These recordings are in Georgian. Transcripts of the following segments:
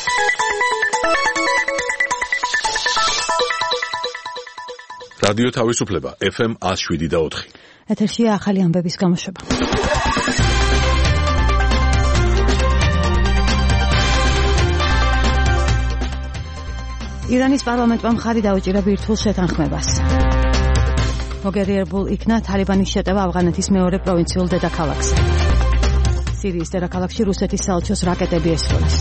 რადიო თავისუფლება FM 107.4. ეთერშია ახალი ამბების გამოშვება. ირანის პარლამენტმა მხარი დაუჭირა ბირთვულ შეთანხმებას. მოგერიებულ იქნა თალიბანის შეტევა ავღანეთის მეორე პროვინციულ დედაქალაქს. სირიის დედაქალაქში რუსეთის საელჩოს რაკეტები ესროლეს.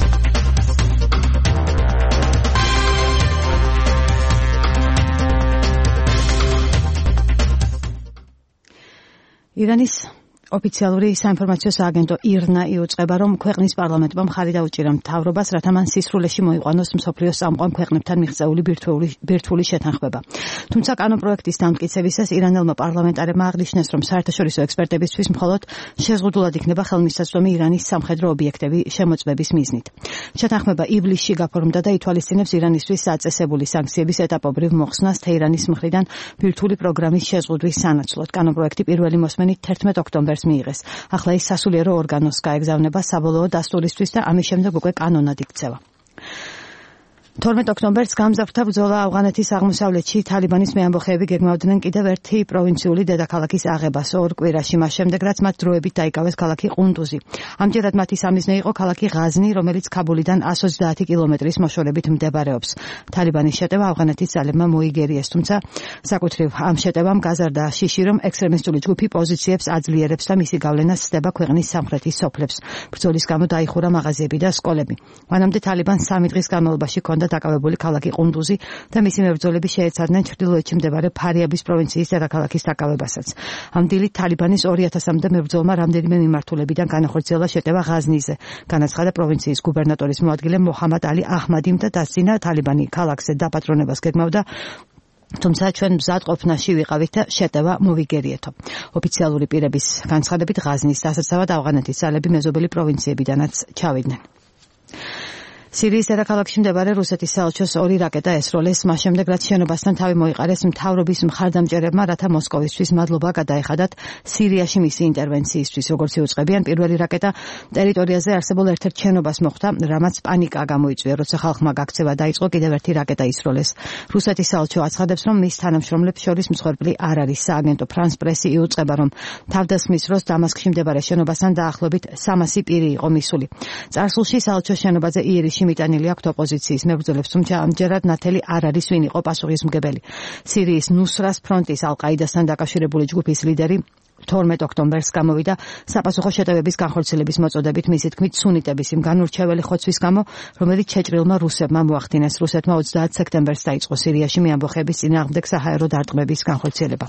ირანის ოფიციალური საინფორმაციო სააგენტო ირნა იუწყება, რომ ქვეყნის პარლამენტმა მხარი დაუჭირა მთავრობას, რათა მან სისრულეში მოიყვანოს მსოფლიოს წამყვან ქვეყნებთან მიღწეული ბირთვული შეთანხმება. თუმცა კანონპროექტის დამტკიცებისას ირანელმა პარლამენტარებმა აღნიშნეს, რომ საერთაშორისო ექსპერტებისთვის მხოლოდ შეზღუდულად იქნება ხელმისაწვდომი ირანის სამხედრო ობიექტები შემოწმების მიზნით. შეთანხმება ივლისში გაფორმდა და ითვალისწინებს ირანისთვის საწესებული სანქციების ეტაპობრივ მოხსნას თეირანის მხრიდან ბირთვული პროგრამის შეზღუდვის სანაცვლოდ. კანონპროექტი პირველი მოსმენით 11 ოქტომბერს მიიღეს. ახლა ის სასულიერო ორგანოს გაეგზავნება საბოლოო დასტურისთვის და ამის შემდეგ უკვე კანონად იქცევა. 12 ოქტომბერს გამზარდთა ბრძოლა ავღანეთის აღმოსავლეთში თალიბანის მეამბოხეები გეგმავდნენ კიდევ ერთი პროვინციული დედაქალაქის აღებას ორ კვირაში, მას შემდეგ რაც მათ დროებით დაიკავეს ქალაქი ყუნდუზი. ამჯერად მათი სამიზნე იყო ქალაქი ღაზნი, რომელიც ქაბულიდან 130 კილომეტრის მოშორებით მდებარეობს. თალიბანის შეტევა ავღანეთის ძალებმა მოიგერიეს, თუმცა საკუთრივ ამ შეტევამ გაზარდა შიში, რომ ექსტრემისტული ჯგუფი პოზიციებს აძლიერებს და მისი გავლენა სცდება ქვეყნის სამხრეთის სოფლებს. ბრძოლის გამო დაიხურა მაღაზიები და სკოლები. მანამდე თალიბანს 3 დღის განმავლობაში დაკავებული ქალაქი ყუნდუზი და მისი მებრძოლები შეეცადნენ ჩრდილოეთში მდებარე ფარიაბის პროვინციის დედაქალაქის დაკავებასაც. ამ დილით თალიბანის 2000-მდე მებრძოლმა რამდენიმე მიმართულებიდან განახორციელა შეტევა ღაზნიზე. განაცხადა პროვინციის გუბერნატორის მოადგილე მოჰამად ალი აჰმადიმ და დასძინა თალიბანი ქალაქზე დაპატრონებას გეგმავდა, თუმცა ჩვენ მზადყოფნაში ვიყავით და შეტევა მოვიგერიეთო. ოფიციალური პირების განცხადებით ღაზნის დასაცავად ავღანეთის ძალები მეზობელი პროვინციებიდანაც ჩავიდნენ. სირიის დედაქალაქში მდებარე რუსეთის საელჩოს 2 რაკეტა ესროლეს, მას შემდეგ რაც შენობასთან თავი მოიყარეს მთავრობის მხარდამჭერებმა, რათა მოსკოვისთვის მადლობა გადაეხადათ სირიაში მისი ინტერვენციისთვის. როგორც იუწყებიან, პირველი რაკეტა ტერიტორიაზე არსებულ ერთ-ერთ შენობას მოხვდა, რამაც პანიკა გამოიწვია, როცა ხალხმა გაქცევა დაიწყო, კიდევ ერთი რაკეტა ისროლეს. რუსეთის საელჩო აცხადებს, რომ მის თანამშრომლებს შორის მსხვერპლი არ არის. სააგენტო ფრანს პრესი იუწყება, რომ თავდასხმის დროს დამასკში მდებარე შენობასთან დაახლოებით 300 პირი იყო მისული. წარსულში საელჩოს შენობაზე იერიშში მიტანილი აქვთ ოპოზიციის მებრძოლებს, თუმცა ამჯერად ნათელი არ არის ვინ იყო პასუხისმგებელი. სირიის ნუსრას ფრონტის ალ-ყაიდასთან დაკავშირებული ჯგუფის ლიდერი 12 ოქტომბერს გამოვიდა საპასუხო შეტევების განხორციელების მოწოდებით, მისი თქმით სუნიტების იმ განურჩეველი ხოცვის გამო, რომელიც შეჭრილმა რუსებმა მოახდინეს. რუსეთმა 30 სექტემბერს დაიწყო სირიაში მეამბოხეების წინააღმდეგ საჰაერო დარტყმების განხორციელება.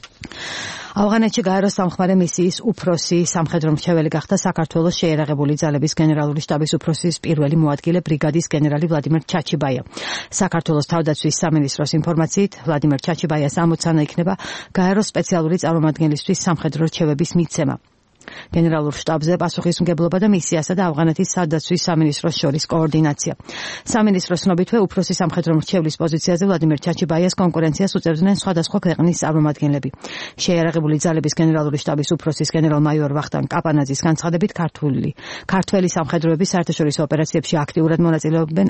ავღანეთში გაეროს სამხმარე მისიის უფროსი სამხედრო მრჩეველი გახდა საქართველოს შეიარაღებული ძალების გენერალური შტაბის უფროსის პირველი მოადგილე ბრიგადის გენერალი ვლადიმერ ჩაჩიბაია. საქართველოს თავდაცვის სამინისტროს ინფორმაციით, ვლადიმერ ჩაჩიბაიას ამოცანა იქნება გაეროს სპეციალური წარმომადგენლისთვის სამხედრო რჩევების მიცემა. გენერალურ შტაბზე პასუხისმგებლობა და მისიასა და ავღანეთის სადაცვის სამინისტროს შორის კოორდინაცია. სამინისტროს ცნობითვე უფროსი სამხედრო მრჩევლის პოზიციაზე ვლადიმერ ჩაჩიბაიას კონკურენციას უწევდნენ სხვადასხვა ქვეყნის წარმომადგენლები. შეიარაღებული ძალების გენერალური შტაბის უფროსის გენერალ-მაიორ ვახტანგ კაპანაძის განცხადებით ქართველი სამხედროების საერთაშორისო ოპერაციებში აქტიურად მონაწილეობენ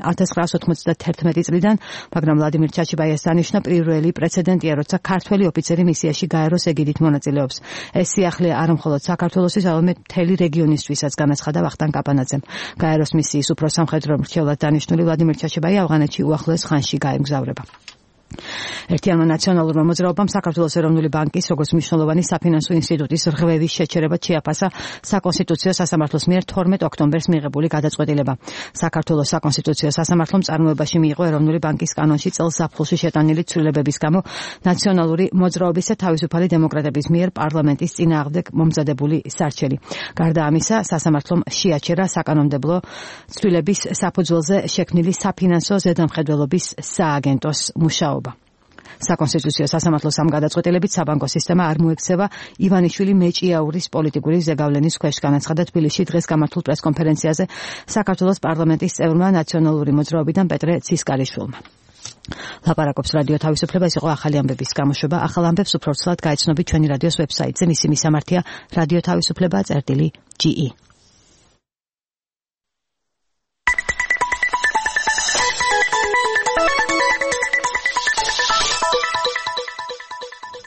1991 წლიდან, მაგრამ ვლადიმერ ჩაჩიბაიას დანიშნა პირველი პრეცედენტია, როცა ქართველი ოფიცერი მისიაში გაეროს ეგიდით მონაწილეობს. ეს სიახლე არა მხოლოდ საქართველოს არამედ მთელი რეგიონისთვისაც, განაცხადა ვახტანგ კაპანაძემ. გაეროს მისიის უფროს სამხედრო მრჩევლად დანიშნული ვლადიმერ ჩაჩიბაია ავღანეთში უახლოეს ხანში გაემგზავრება. ერთიანმა ნაციონალურმა მოძრაობამ საქართველოს ეროვნული ბანკის როგორც მნიშვნელოვანი საფინანსო ინსტიტუტის რღვევის შეჩერება შეაფასა საკონსტიტუციო სასამართლოს მიერ 12 ოქტომბერს მიღებული გადაწყვეტილება. საქართველოს საკონსტიტუციო სასამართლომ წარმოებაში მიიღო ეროვნული ბანკის კანონში წელს ზაფხულში შეტანილი ცვლილებების გამო ნაციონალური მოძრაობის და თავისუფალი დემოკრატების მიერ პარლამენტის წინააღმდეგ მომზადებული სარჩელი. გარდა ამისა, სასამართლომ შეაჩერა საკანონმდებლო ცვლილების საფუძველზე შექმნილი საფინანსო ზედამხედველობის სააგენტოს მუშაობა. საკონსტიტუციო სასამართლოს ამ გადაწყვეტილებით საბანკო სისტემა არ მოექცევა ივანიშვილი მეჭიაურის პოლიტიკური ზეგავლენის ქვეშ, განაცხადა თბილისში დღეს გამართულ პრესკონფერენციაზე საქართველოს პარლამენტის წევრმა ნაციონალური მოძრაობიდან პეტრე ცისკარიშვილმა. ლაპარაკობს რადიო თავისუფლება, ეს იყო ახალი ამბების გამოშვება. ახალ ამბებს უფრო ცვლად გაეცნობით ჩვენი რადიოს ვებსაიტზე, მისი მისამართია რადიო თავისუფლება.ge.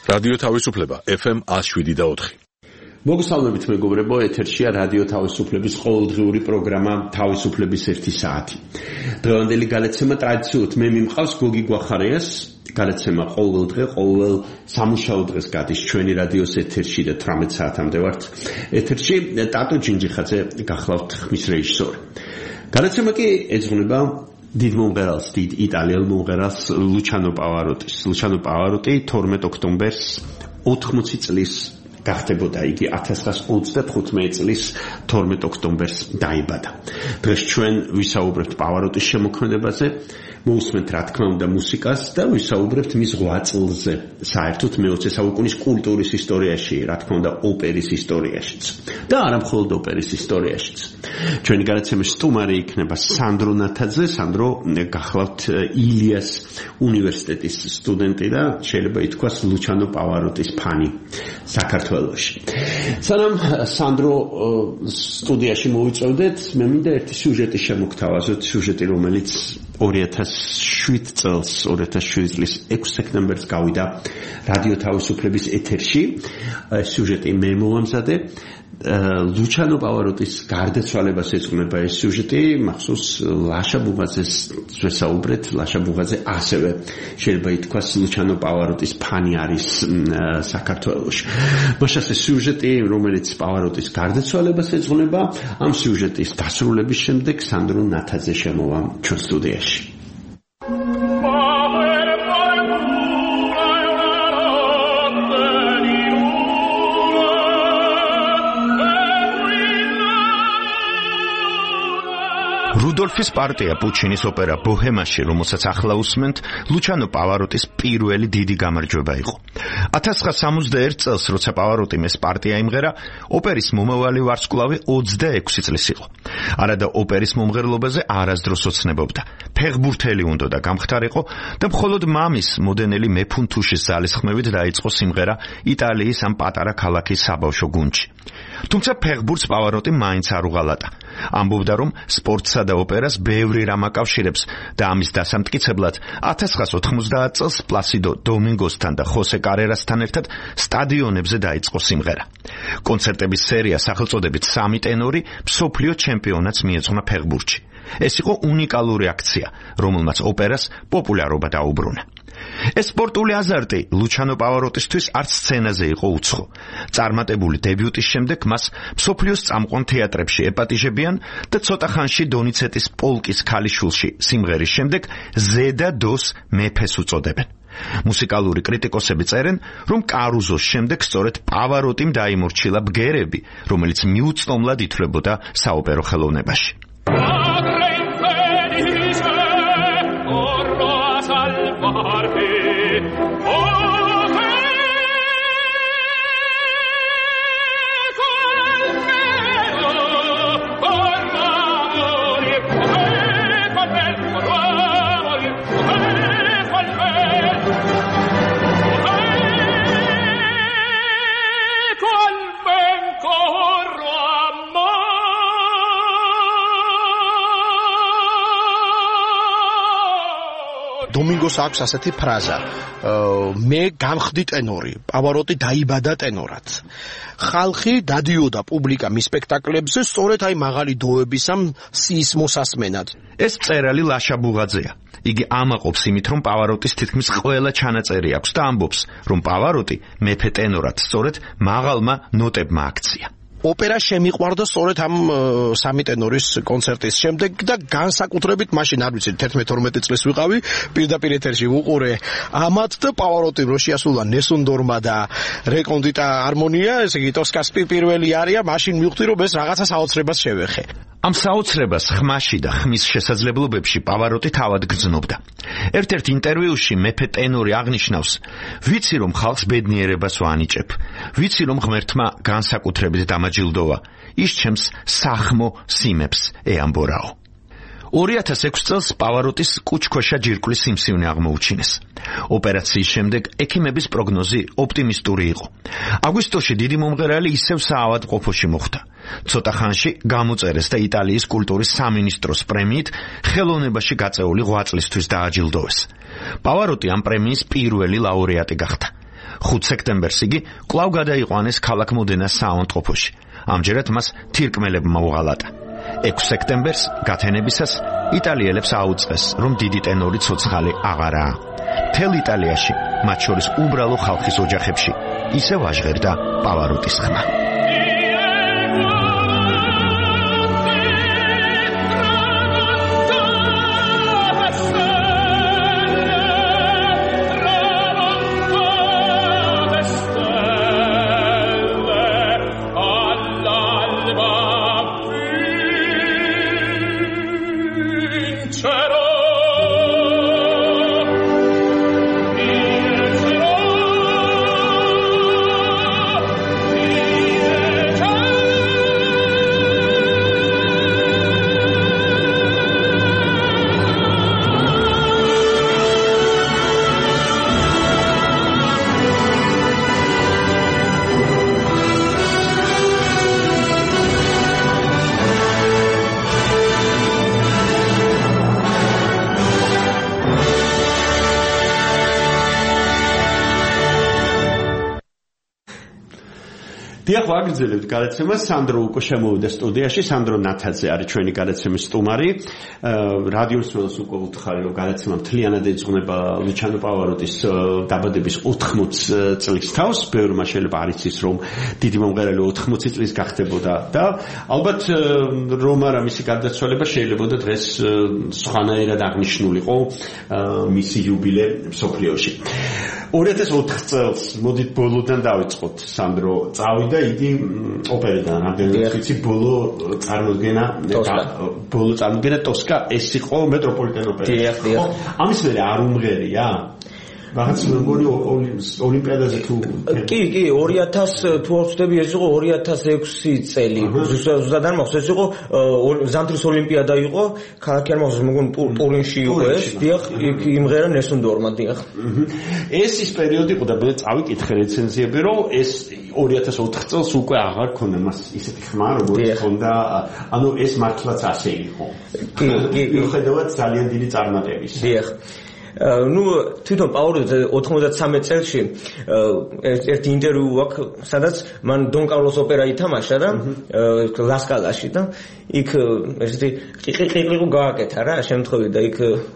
რადიო თავისუფლება FM 107.4. მოგესალმებით მეგობრებო, ეთერშია რადიო თავისუფლების ყოველდღიური პროგრამა თავისუფლების 1 საათი. დღევანდელი გადაცემა ტრადიციულად მე მიმყავს გოგი გვახარიას. გადაცემა ყოველ დღე, ყოველ სამუშაო დღეს გადის ჩვენი რადიოს ეთერში და 18 საათამდე ვართ ეთერში. ტატო ჯინჯიხაძე გახლავთ ხმის რეჟისორი. გადაცემა კი ეძღვნება დიდ მომღერალს, დიდ იტალიელ მომღერალს ლუჩანო პავაროტის. ლუჩანო პავაროტი 12 ოქტომბერს 80 წლის გახდებოდა, იგი 1925 წლის 12 ოქტომბერს დაიბადა. დღეს ჩვენ ვისაუბრებთ პავაროტის შემოქმედებაზე, მოусმენთ რა თქმა უნდა მუსიკას და ვისაუბრებთ მის 8 წლზე, საერთოდ მე-20 საუკუნის კულტურის ისტორიაში, რა თქმა უნდა ოპერის ისტორიაშიც და არა მხოლოდ ოპერის ისტორიაშიც. ჩვენი გადაცემის სტუმარი იქნება სანდრო ნათაძე. სანდრო გახლავთ ილიას უნივერსიტეტის სტუდენტი და შეიძლება ითქვას ლუჩანო პავაროტის ფანი საქართველოში. სანამ სანდრო სტუდიაში მოვიწევდეთ, მე მინდა ერთი სიუჟეტი შემოგთავაზოთ, სიუჟეტი რომელიც 2007 წელს 2007 წლის 6 სექტემბერს გავიდა რადიო თავისუფლების ეთერში. სიუჟეტი მე მოვამზადე. ლუჩანო პავაროტის გარდაცვალებას ეძღვნება ეს სიუჟეტი, მახსოვს ლაშა ბუღაძეს ვესაუბრეთ. ლაშა ბუღაძე ასევე შეიძლება ითქვას ლუჩანო პავაროტის ფანი არის საქართველოში. მაშას ეს სიუჟეტი, რომელიც პავაროტის გარდაცვალებას ეძღვნება, ამ სიუჟეტის დასრულების შემდეგ სანდრო ნათაძე შემოვა ჩვენ სტუდიაში. რუდოლფის პარტია პუჩინის ოპერა ბოჰემაში, რომელსაც ახლა უსმენთ, ლუჩანო პავაროტის პირველი დიდი გამარჯვება იყო. 1961 წელს, როცა პავაროტიმ ეს პარტია იმღერა, ოპერის მომავალი ვარსკვლავი 26 წლის იყო. არადა ოპერის მომღერლობაზე არასდროს ოცნებობდა. ფეხბურთელი უნდა და გამხდარიყო და მხოლოდ მამის მოდენელი მეფუნთუშის ძალისხმევით დაიწყო სიმღერა იტალიის ამ პატარა ქალაქის საბავშვო გუნდში. თუმცა ფეხბურთს პავაროტი მაინც არ უღალატა. ამბობდა, რომ სპორტსა და ოპერას ბევრი რამ აკავშირებს და ამის დასამტკიცებლად 1990 წელს პლასიდო დომინგოსთან და ხოსე კარერასთან ერთად სტადიონებზე დაიწყო სიმღერა. კონცერტების სერია სახელწოდებით 3 ტენორი მსოფლიო ჩემპიონატს მიეძღვნა ფეხბურთში. ეს იყო უნიკალური აქცია, რომელმაც ოპერას პოპულარობა დაუბრუნა. ეს სპორტული აზარტი ლუჩანო პავაროტისთვის არც სცენაზე იყო უცხო. წარმატებული დებიუტის შემდეგ მას მსოფლიოს წამყვან თეატრებში ეპატიჟებიან და ცოტა ხანში დონიცეტის პოლკის ქალიშვილში სიმღერის შემდეგ ზედა დოს მეფეს უწოდებენ. მუსიკალური კრიტიკოსები წერენ, რომ კარუზოს შემდეგ სწორედ პავაროტიმ დაიმორჩილა ბგერები, რომელიც მიუწნომლად ითვლებოდა საოპერო ხელოვნებაში. დომინგოს აქვს ასეთი ფრაზა: მე გამხდი ტენორი, პავაროტი დაიბადა ტენორად. ხალხი დადიოდა პუბლიკა მის სპექტაკლებზე სწორედ აი მაღალი დოების ამ სიის მოსასმენად. ეს მწერალი ლაშა ბუღაძეა. იგი ამაყობს იმით, რომ პავაროტის თითქმის ყველა ჩანაწერი აქვს და ამბობს, რომ პავაროტი მეფე ტენორად სწორედ მაღალმა ნოტებმა აქცია. ოპერა შემიყვარდა სწორედ ამ 3 ტენორის კონცერტის შემდეგ და განსაკუთრებით მაშინ არ ვიცი 11-12 წლის ვიყავი, პირდაპირ ეთერში ვუყურე ამათ და პავაროტი რო შეასრულა ნესუნდორმა და რეკონდიტა არმონია, ესე იგი ტოსკას პირველი არია, მაშინ მივხვდი რომ ეს რაღაცა საოცრებას შევეხე. ამ საოცრებას ხმაში და ხმის შესაძლებლობებში პავაროტი თავად გრძნობდა. ერთ-ერთ ინტერვიუში მეფე ტენორი აღნიშნავს: ვიცი რომ ხალხს ბედნიერებას ვანიჭებ, ვიცი რომ ღმერთმა განსაკუთრებით დამაჯილდოვა, ის ჩემს სახმო სიმებს ეამბორაო. 2006 წელს პავაროტის კუჩქოშა ჯირკვლის სიმსივნე აღმოუჩინეს. ოპერაციის შემდეგ ექიმების პროგნოზი ოპტიმისტური იყო. აგვისტოში დიდი მომღერალი ისევ საავადმყოფოში მოხვდა. ცოტა ხანში გამოწერეს და იტალიის კულტურის სამინისტროს პრემიით ხელოვნებაში გაწეული 8 წლისთვის დააჯილდოვეს. პავაროტი ამ პრემიის პირველი ლაურეატი გახდა. 5 სექტემბერს იგი კვლავ გადაიყვანეს ქალაქ მოდენას საავადმყოფოში. ამჯერად მას თირკმელებმა უღალატა. 6 სექტემბერს გათენებისას იტალიელებს აუწყეს, რომ დიდი ტენორი ცოცხალი აღარაა. მთელ იტალიაში, მათ შორის უბრალო ხალხის ოჯახებში, ისევ აჟღერდა პავაროტის ხმა. დიახ, ვაგრძელებთ გადაცემას. სანდრო უკვე შემოვიდა სტუდიაში. სანდრო ნათაძე არის ჩვენი გადაცემის სტუმარი. რადიოს მსმენელს უკვე ვუთხარი, რომ გადაცემა მთლიანად ეძღვნება ლუჩანო პავაროტის დაბადების 80 წლის თავს. ბევრმა შეიძლება არ იცის, რომ დიდი მომღერალი 80 წლის გახდებოდა და ალბათ რომ არა მისი გარდაცვალება შეიძლება დღეს სხვანაირად აღნიშნულიყო მისი იუბილე მსოფლიოში. 2004 წელს მოდით ბოლოდან დავიწყოთ. სანდრო წავიდა იგი ოპერიდან, რამდენიმე წუთი ბოლო წარმოდგენა ტოსკა, ეს იყო მეტროპოლიტენ ოპერა. ამის მერე არ უმღერია? რაღაც მეგონი ოლიმპიადაზე თუ კი 2000 თუ არ ვცდები ეს იყო 2006 წელი ზუსტად არ მახსოვს ეს იყო ზამთრის ოლიმპიადა იყო ქალაქი არ მახსოვს მეგონი ტურინში იყო ეს დიახ იმღერა ნესუნდორმა დიახ ეს ის პერიოდი იყო და მე წავიკითხე რეცენზიები რომ ეს 2004 წელს უკვე აღარ ქონდა მას ისეთი ხმა როგორც ქონდა ანუ ეს მართლაც ასე იყო კი მიუხედავად ძალიან დიდი წარმატების დიახ ну თვითონ პაუროტი 93 წელში ერთ ინტერვიუ აქვს სადაც მან დონ კარლოს ოპერა ითამაშა და ლასკალაში და იქ ესეთი ყიყიყიყი გააკეთა რა შემთხვევით და იქ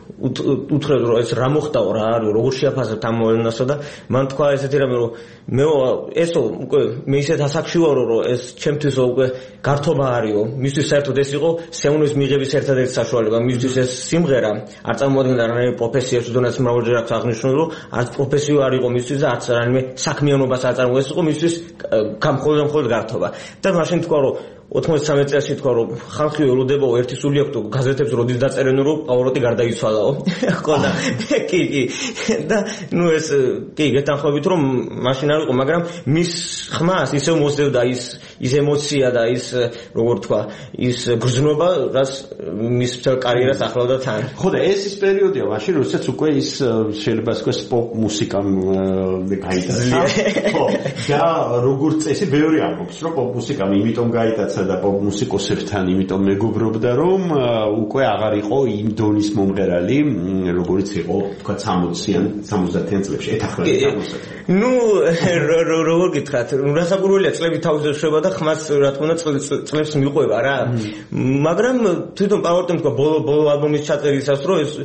უთხრეს რომ ეს რა მოხდაო რა არის როგორ შეაფასებთ ამ მოვლენასო და მან თქვა ესეთი რამე რომ მე ესო უკვე მე ისეთ ასაკში ვარო რომ ეს ჩემთვის უკვე გართობა არისო მისთვის საერთოდ ეს იყო სეუნის მიღების ერთადერთი საშუალება მისთვის ეს სიმღერა არ წარმოადგენდა რამე პროფესიას უდანაც მრავალჯერ აქვს აღნიშნული რომ არც პროფესია არ იყო მისთვის და არც რამე საქმიანობას არ წარმოგვეს იყო მისთვის გამხოლოდ გართობა და მაშინ თქვა რომ 93 წელს თქვა რომ ხალხი ველოდებაო ერთი სული აქვს გაზეთებს როდის დაწერენ რომ პავაროტი გარდაიცვალაო ხო და კი და ნუ ეს კი გეთანხმებით რომ მაშინ არ იყო მაგრამ მის ხმას ისევ მოსდევდა ის ემოცია და ის როგორ თქვა ის გრძნობა რაც მის მთელ კარიერას ახლავდა თან ხო და ეს ის პერიოდია მაშინ როდესაც უკვე ის შეიძლება თქვას პოპ მუსიკამ გაიტაცა ხო და როგორც წესი ბევრი ამბობს რომ პოპ მუსიკამ იმიტომ გაიტაცა და პოპ მუსიკოსებთან იმიტომ მეგობრობდა რომ უკვე აღარ იყო იმ დონის მომღერალი როგორც იყო თქვა 60-იან 70-იან წლებში ეთახმება 60-იან ну როგორ გითხრათ რასაკვირველია წლები თავზე შვება და ხმას რა თქმა უნდა წლებს მიყვება რა მაგრამ თვითონ პავაროტიმ თქვა ბოლო ალბომის ჩაწერისას რომ ეს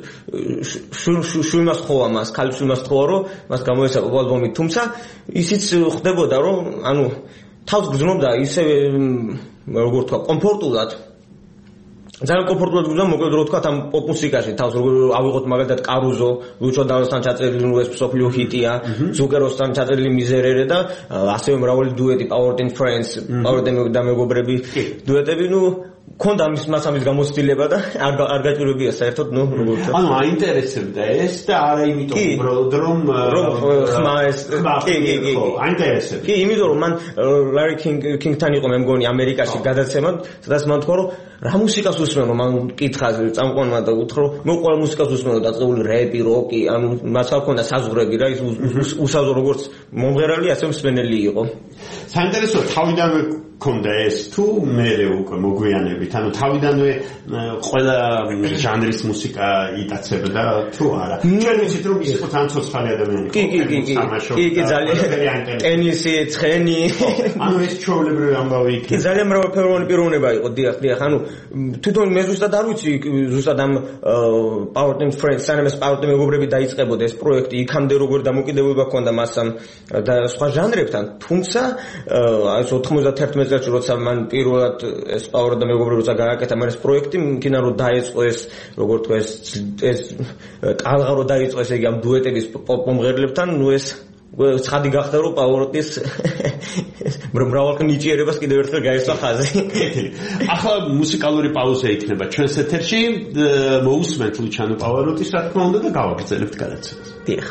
შვილმას ხოვა მას ქალის შვილმას ხოვა რომ მას გამოესა ალბომი თუმცა ისიც ხდებოდა რომ ანუ თავს გრძნობდა ისე როგორ თქვა კომფორტულად ძალიან კომფორტულად გუძა მოკლედ რო თქვა ამ პოპ მუსიკაში თავს როგორ ავიღოთ მაგალითად კარუზო ლუჩო დალოსთან ჩაწერილი ნუ ეს სოფლიო ჰიტია ზუკეროსთან ჩაწერილი მიზერერე და ასევე მრავალი დუეტი პავაროტ and friends პავაროტი და მეგობრები დუეტები ნუ ქონდა მასამის გამოცდილება და არ გაჭირებია საერთოდ ნუ როგორ თქვა ანუ აინტერესებდა ეს და არა იმიტომ უბრალოდ რომ ხმა ეს კი აინტერესებდა კი იმიტომ რომ მან ლარი კინგთან იყო მე მგონი ამერიკაში გადაცემა სადაც მან თქვა რომ რა მუსიკას უსმენო მან კითხა წამყვანმა და უთხრა მე ყველა მუსიკას უსმენო დაწყებული რეპი როკი ანუ მას ჰქონდა საზღვრები რა ის უსაზო როგორც მომღერალი ასე მსმენელი იყო საინტერესოა თავიდანვე კონდა ეს თუ მერე უკვე მოგვიანებით ანუ თავიდანვე ყველა ჟანრის მუსიკა იტაცებდა თუ არა ჩვენ ვიცით რომ ის იყო თან ცოცხალი ადამიანი კი ძალიან ტენისი ცხენი ანუ ეს ჩვეულებრივი ამბავი იქნება კი ძალიან მრავალფეროვანი პიროვნება იყო დიახ ანუ თვითონ მე ზუსტად არ ვიცი ზუსტად ამ Power Team Friends სანამ ეს Power Team მეგობრები დაიწყებოდა ეს პროექტი იქამდე როგორ დამოკიდებულება ჰქონდა მასამ და სხვა ჟანრებთან თუმცა აი 91 წელს როცა მან პირველად ეს პაუერ და მეგობრები როცა გააკეთა მან ეს პროექტი მგინა რომ დაიწყო ეს როგორ თქვა ეს ტალღა რომ დაიწყო ესე იგი ამ დუეტების პოპ-მომღერლებთან ნუ ეს ცხადი გახდა რომ პაუეროტის მრავალ ნიჭიერებას კიდევ ერთხელ გაესვა ხაზი ახლა მუსიკალური პაუზა იქნება ჩვენს ეთერში მოусმენთ ლუჩანო პაუეროტის რა თქმა უნდა და გავაგრძელებთ გადაცემას დიახ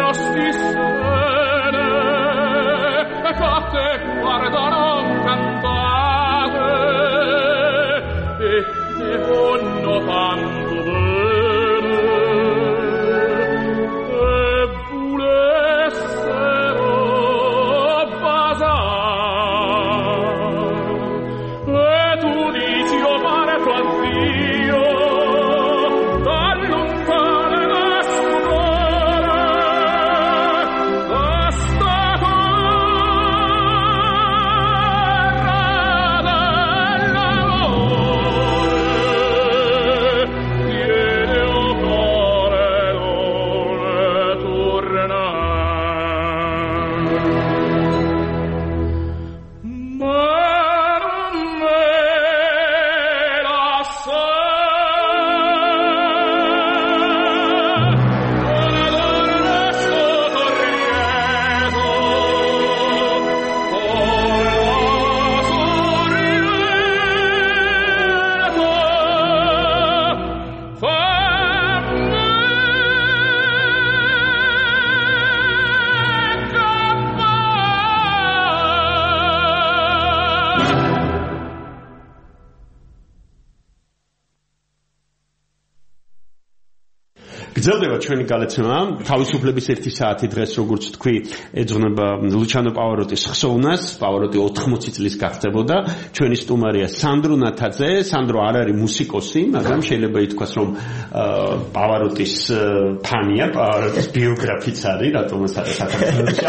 გრძელდება ჩვენი გალეცემა თავისუფლების 1 საათი დღეს როგორც თქვი ეძღვნება ლუჩანო პავაროტის ხსოვნას პავაროტი 80 წლის გახდებოდა ჩვენი სტუმარია სანდრო ნათაძე სანდრო არ არის მუსიკოსი მაგრამ შეიძლება ითქვას რომ პავაროტის ფანია პავაროტის ბიოგრაფიც არის რატომაც არის საქართველოში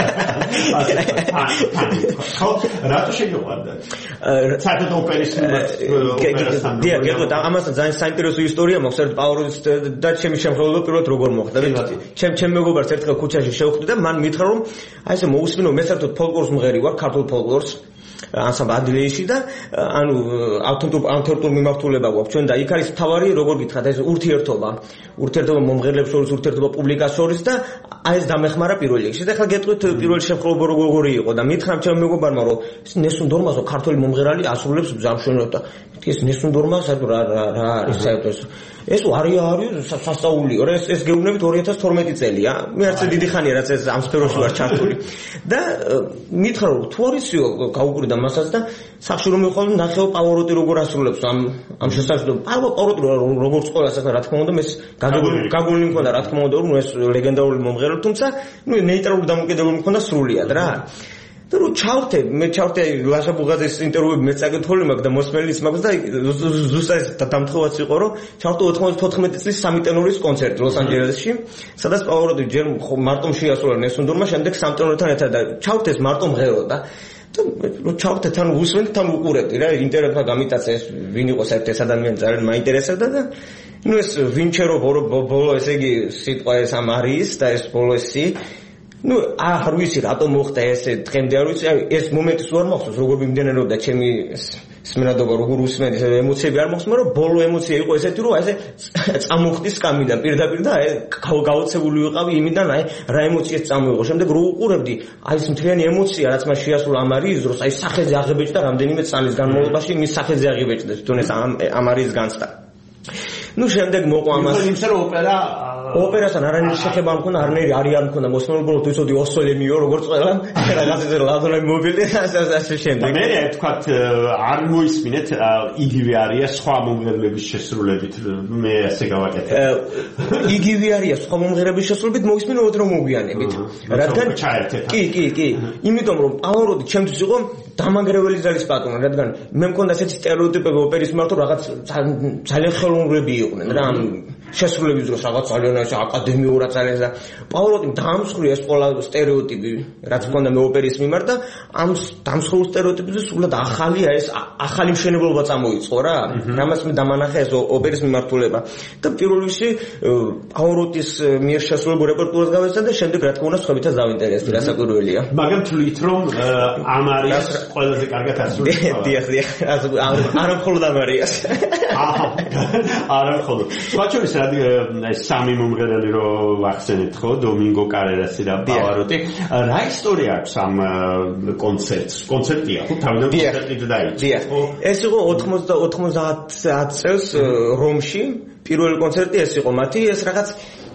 ხო რატო შეგიყვარდა საერთოდ ოპერის გეგმით ამას ძალიან საინტერესო ისტორია მაქვს ერთ პავაროტის და ჩემი შემთხვევით პირველად როგორ მოხდა ჩემ მეგობარს ერთხელ ქუჩაში შევხვდი და მან მითხრა რომ აი ესე მოусმინო მე საერთოდ ფოლკლორს მღერი ვარ ქართულ ფოლკლორს ანსამბლ ადლეიში და ანუ ავტორიტეტული მიმართულება გვაქვს ჩვენ და იქ არის თავარი როგორ გითხრათ ეს ურთიერთობა მომღერლებს შორის ურთიერთობა პუბლიკას შორის და აი ეს დამეხმარა პირველ რიგში და ახლა გეტყვით პირველი შემთხვევა როგორი იყო და მითხრა ჩემ მეგობარმა რომ ეს ნესუნ დორმაზო ქართული მომღერალი ასრულებს ბრძამშენოთ და ეს ნესუნ დორმა საერთოდ რა არის საერთოდ ეს არის სასწაულიო რა ეს გეუბნებით 2012 წელია მე არც დიდი ხანია რაც ეს ამ სფეროში ვარ ჩართული და მითხრა რომ თუ არისიო გაუკვირდა მასაც და სახში რომ მიყოლ ნახეო პავაროტი როგორ ასრულებს ამ შესაძლებლობას პავაროტი როგორც ყველა საქმე რა თქმა უნდა მე გაგონილი მქონდა რა თქმა უნდა რომ ეს ლეგენდარული მომღერალი თუმცა ნუ ნეიტრალური დამოკიდებულება მქონდა სრულიად რა და რო ჩავთე ლაშა ბუღაძის ინტერვიუები მე წაკითხული მაქვს და მოსმენიც მაქვს და ზუსტად დამთხოვაც იყო რომ ჩავთე 94 წლის სამი ტენორის კონცერტი ლოს-ანჯელესში სადაც პავაროტი ჯერ მარტომ შეასრულა ნესუნდორმა შემდეგ სამ ტენორთან ერთად და ჩავთეს მარტო მღეროდა და რო ჩავთე თან უსმენთ თან უყურებდი რა ინტერნეტმა გამიტაცა ეს ვინ იყო საერთოდ ეს ადამიანი ძალიან მაინტერესებდა და ნუ ეს ვინჩერო ბოლო ესე იგი სიტყვა ეს ამ არის და ეს ბოლო ესი ნუ არ ვიცი რატომ მოხდა ესე დღემდე არ ვიცი ეს მომენტი სულ არ მახსოვს როგორ მიმდინარეობდა ჩემი სმენადობა როგორ უსმენდი ეს ემოციები არ მახსოვს მაგრამ ბოლო ემოცია იყო ესეთი რომ ესე წამოხდი სკამიდან პირდაპირ და გაოცებული ვიყავი იმიდან აი რა ემოციაც წამოიღო შემდეგ რო უყურებდი აი ეს მთლიანი ემოცია რაც მას შეასრულა ამ არის დროს აი სახეზე აღებეჭდა რამდენიმე წამის განმავლობაში მის სახეზე აღებეჭდა თვითონ ეს ამ არის განცდა ნუ შემდეგ მოყვა ამას იმის რომ ოპერასთან არანაირი შეხება მქონდა არანაირი არ მქონდა მოსმენებული თვითონ ოსოლემიო როგორც ყველა რაღაცა ლადონი მობილი ასე შემდეგ მე თქვათ არ მოისმინეთ იგივე არია სხვა მომღერლების შესრულებით მე ასე გავაკეთე იგივე არია სხვა მომღერლების შესრულებით მოისმინე ოდრო მოგვიანებით რადგან კი იმიტომ რომ პავაროტი ჩემთვის იყო დამანგრეველი ძალის პატრონი რადგან მე მქონდა ესეთი სტერეოტიპები ოპერის მიმართ რაღაც ძალიან ხელოვნურები იყვნენ რა შესრულების დროს რაღაც ძალიან ეს აკადემიურად ძალიან და პავაროტი დაამსხვრია ეს ყველა სტერეოტიპი რაც მქონდა მე ოპერის მიმართ და ამ დამსხვრულ სტერეოტიპებზე სულად ახალია ეს ახალი მშენებლობა წამოიწყო რა რამაც მე დამანახე ეს ოპერის მიმართულება და პირველ რიგში პავაროტის მიერ შესრულებულ რეპერტუარს გავეცადე და შემდეგ რა თქმა უნდა სხვებითაც დავინტერესდი რა საკვირველია მაგრამ თვლით რომ ამ არის ყველაზე კარგად ასრულებს დიახ არა მხოლოდ ამ არის არა მხოლოდ სხვაჩვენის ეს სამი მომღერალი რო ვახსენეთ ხო დომინგო კარერასი და პავაროტი რა ისტორია აქვს ამ კონცერტია ხო თავიდან კონცერტი დაიწყო ეს იყო 90 წელს რომში პირველი კონცერტი ეს იყო მათი ეს რაღაც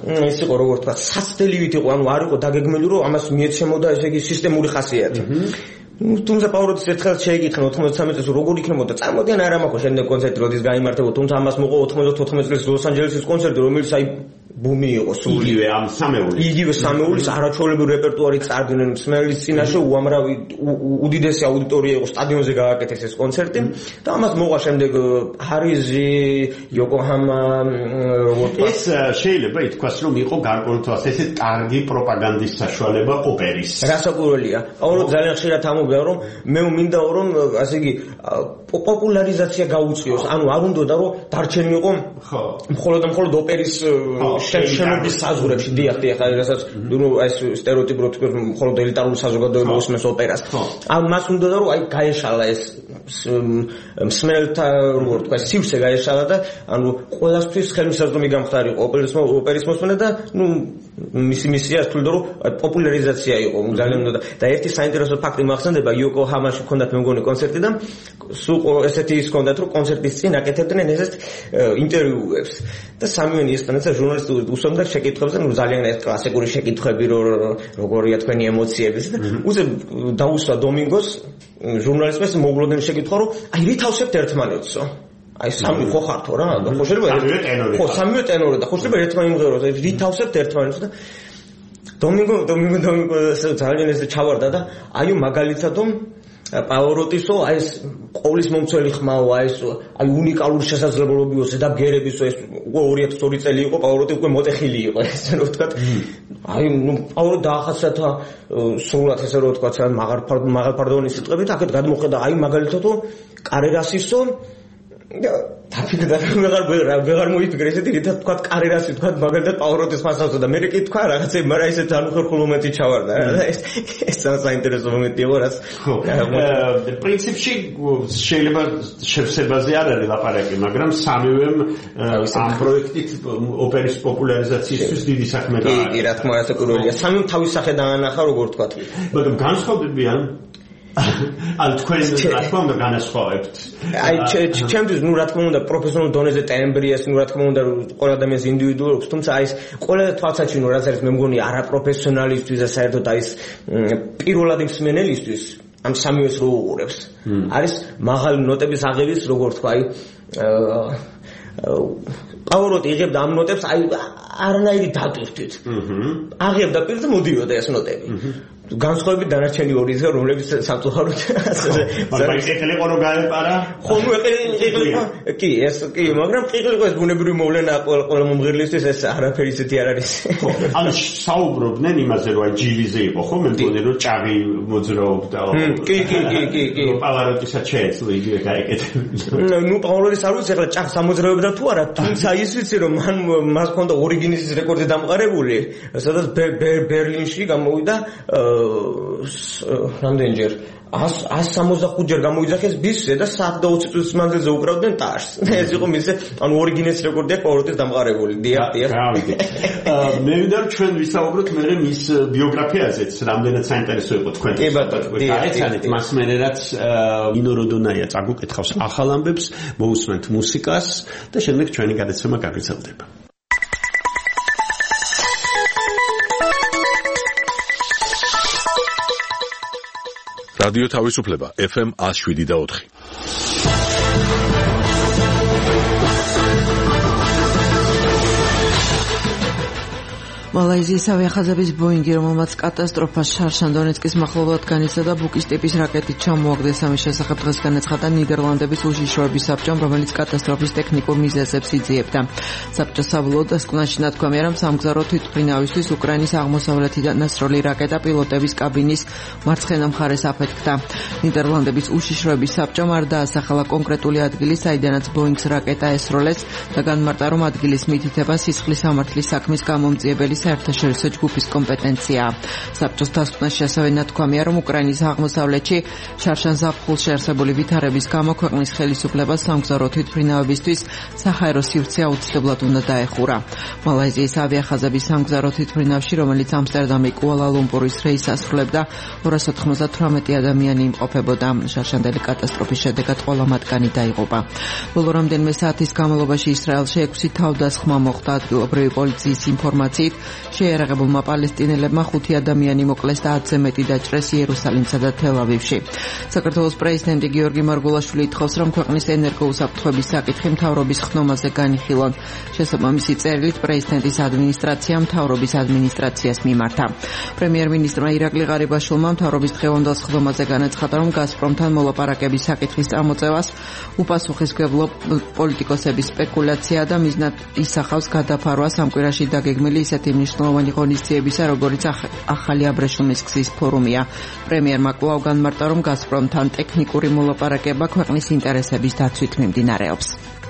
ეს იყო როგორ თქვა საცდელივით იყო, ანუ არ იყო დაგეგმილი რომ ამას მიეცემოდა ესე იგი სისტემური ხასიათი. თუმცა პავროტის ერთხელ შეეკითხა 93 წელს როგორ იქნებოდა წარმოდიან არა მაქვს შემდეგ კონცერტი როდის გაიმართებოდა, თუმცა ამას მოყვა 94 წელს ლოს ანჯელესის კონცერტი, რომელიც აი ბუმი იყო სული. იგივე ამ სამეულის. იგივე სამეულის არაჩვეულებრივი რეპერტუარი წარდგნენ მსმენელის წინაშე, უამრავი უდიდესი აუდიტორია იყო სტადიონზე გააკეთეს ეს კონცერტი და ამას მოყვა შემდეგ პარიზი, იოკოჰამა, როგორ თქვა. ეს შეიძლება ითქვას რომ იყო გარკვეულწილად ესეთ კარგი პროპაგანდის საშუალება ოპერის. რასაკვირველია. პავროტი ძალიან ხშირად ამბობდა რომ მე მინდა რომ ასე იგი პოპულარიზაცია გაუწიოს, ანუ არ უნდოდა რომ დარჩენილიყო მხოლოდ ოპერის შემობის საზღვრებში. დიახ, რასაც ნუ ეს სტერეოტიპურად მხოლოდ ელიტარული საზოგადოება უსმენს ოპერას. ანუ მას უნდოდა რომ აი გაეშალა ეს მსმენელთა როგორ თქვა სივსე გაეშალა და ანუ ყველასთვის ხელმისაწვდომი გამხდარიყო ოპერის მოსმენა და ნუ მისი მისია თვლიდა რომ პოპულარიზაცია იყო ძალიან უნდა და ერთი საინტერესო ფაქტი მახსენდება იოკოჰამაში ჰქონდათ მე მგონი კონცერტი და სულ ესეთი ის ჰქონდათ რომ კონცერტის წინ აკეთებდნენ ესეთ ინტერვიუებს და სამივენი ესპანელა ჟურნალისტი უსვამდა შეკითხვებს და ნუ ძალიან ეს კლასიკური შეკითხვები როგორია თქვენი ემოციები და უზე დაუსვა დომინგოს ჟურნალისტებს მოგლოდენ შეკითხვა რომ აი ვითავსებთ ერთმანეთსო აი სამი ხო ხართო რა და ხო შეიძლება ხო სამივე ტენორი და ხო შეიძლება ერთმანეთი იმღეროს აი ვითავსებთ ერთმანეთს და დომინგო ძალიან ეს ჩავარდა და აი მაგალითად პავროტისო აი ეს ყოვლის მომცველი ხმაო აი ეს აი უნიკალური შესაძლებლობიო ზედაბგერებისო ეს 2002 წელი იყო პავროტი უკვე მოტეხილი იყო ესე რომ ვთქვათ აი ნუ პავროტი დაახასიათა სრულად ესე რომ ვთქვათ მაღალფარდოვანი სიტყვებით აქეთ გადმოხედა აი მაგალითად კარერასისო და ვეღარ მოიფიქრე ესეთი რითაც თქვა კარიერასი თქვა მაგალითად პავროტის მასავსა და მე კი თქვა რაღაცები მაგრამ ესეთ ანუხერხულ მომენტი ჩავარდა ეს საინტერესო მომენტი იყო რაც პრინციპში შეიძლება შევსებაზე არ არის ლაპარაკი მაგრამ სამივემ ამ პროექტით ოპერის პოპულარიზაციისთვის დიდი საქმე გააკეთა კი რა თქმა უნდა საკურველია სამივე თავის სახე დაანახა როგორ თქვა მაგრამ განსხვავდებიან ალ თქვენ რა თქმა უნდა განასხვავებთ აი ჩემთვის ნუ რა თქმა უნდა პროფესიონალურ დონეზე ტემბრიას ნუ რა თქმა უნდა ყველა ადამიანს ინდივიდუალურობს თუმცა აი ეს ყველა თვალსაჩინო რაც არის მე მგონი არაპროფესიონალისტვის და საერთოდ აი ეს პირველადი მსმენელისთვის ამ სამივეს რო უყურებს არის მაღალი ნოტების აღების როგორ თქვა აი პავროტი იღებდა ამ ნოტებს აი არანაირი დატვირთვით აღებდა პირ და მოდიოდა ეს ნოტები განსხვავებით დანარჩენი ორისგან რომლებიც სამწუხაროდ მაგრამ ეხლა ყორო გაეპარა ხო ნუ ეხლა კი ეს კი მაგრამ ეხლა ეს ბუნებრივი მოვლენა ყველა მომღერლისთვის ეს არაფერი ისეთი არ არის ანუ საუბრობდნენ იმაზე რომ აი ჯილიზე იყო ხო მე მგონი რომ ჭაღი მოძრაობდა კი პავროტისაც შეეძლო იგივე გაეკეთა ნუ პავროტის არ ვიცი ეხლა ჭაღს ამოძრავებდა თუ არა თუმცა ის ვიცი რომ მას ჰქონდა ორი გინესის რეკორდი დამყარებული სადაც ბერლინში გამოვიდა რამდენჯერ 165 ჯერ გამოიძახეს ბისზე და 120 წუთის მანძილზე უკრავდნენ ტაშს. ეს იყო მისე, ანუ ორი გინესის რეკორდია პავროტის დამყარებული. დიახ. მე ვიდა რომ ჩვენ ვისაუბროთ მე მის ბიოგრაფიაზეც, რამდენად საინტერესო იყო თქვენ. კი ბატონო, დაეცადეთ მას მერე რაც ნინო როდონაია წაგუკითხავს ახალ ამბებს, მოусმენთ მუსიკას და შემდეგ ჩვენი გადაცემა გაგრძელდება. რადიო თავისუფლება FM 107.4 მალაიზიის ავიახაზების ბოინგი, რომელმაც კატასტროფას შარშან-დონეცკის მახლობლად განიცადა, ბუკის ტიპის რაკეტით ჩამოაგდეს. ამის შესახებ დღეს განაცხადა ნიდერლანდების უშიშროების საბჭომ, რომელიც კატასტროფის ტექნიკურ მიზეზებს იძიებდა. საბჭოს საბოლოოდ დასკვნაში ნათქვამია, რომ სამგზავრო თვითმფრინავისთვის უკრაინის აღმოსავლეთიდან დასროლი რაკეტა პილოტების კაბინის მარცხენა მხარეს აფეთქდა. ნიდერლანდების უშიშროების საბჭომ არ დაასახელა კონკრეტული ადგილი, საიდანაც ბოინგს რაკეტა ესროლეს და განმარტა, რომ ადგილის მითითება სისხლის სამართლის საქმის გამომწიებელი საერთაშორისო ჯგუფის კომპეტენციაა. საბჭოს დასკვნაში ასევე ნათქვამია, რომ უკრაინის აღმოსავლეთში შარშან ზაფხულში არსებული ვითარების გამო ქვეყნის ხელისუფლებას სამგზავრო თვითმფრინავებისთვის საჰაერო სივრცე აუცილებლად უნდა დაეხურა. მალაიზიის ავიახაზების სამგზავრო თვითმფრინავში, რომელიც ამსტერდამი კუალა-ლუმპურის რეისს ასრულებდა, 298 ადამიანი იმყოფებოდა. შარშანდელი კატასტროფის შედეგად ყველა მათგანი დაიღუპა. ბოლო რამდენიმე საათის განმავლობაში ისრაელში 6 თავდასხმა მოხდა. ადგილობრივი პოლიციის ინფორმაციით, შეიარაღებულმა პალესტინელებმა 5 ადამიანი მოკლეს და 10-ზე მეტი დაჭრეს იერუსალიმსა და თელ-ავივში. საქართველოს პრეზიდენტი გიორგი მარგულაშვილი ითხოვს, რომ ქვეყნის ენერგოუსაფრთხოების საკითხი მთავრობის ხდომაზე განიხილონ. შესაბამისი წერილით პრეზიდენტის ადმინისტრაციამ მთავრობის ადმინისტრაციას მიმართა. პრემიერ-მინისტრმა ირაკლი ღარიბაშვილმა მთავრობის დღევანდელ ხდომაზე განაცხადა, რომ გაზპრომთან მოლაპარაკების საკითხის წამოწევას უპასუხისმგებლო პოლიტიკოსების სპეკულაცია და მიზნად ისახავს გადაფარვას ამ კვირაში დაგეგმილი ისეთი მნიშვნელოვანი ღონისძიებისა, როგორც ახალი აბრეშუმის გზის ფორუმია. პრემიერმა კვლავ განმარტა, რომ გაზპრომთან ტექნიკური მოლაპარაკება ქვეყნის ინტერესების დაცვით მიმდინარეობს.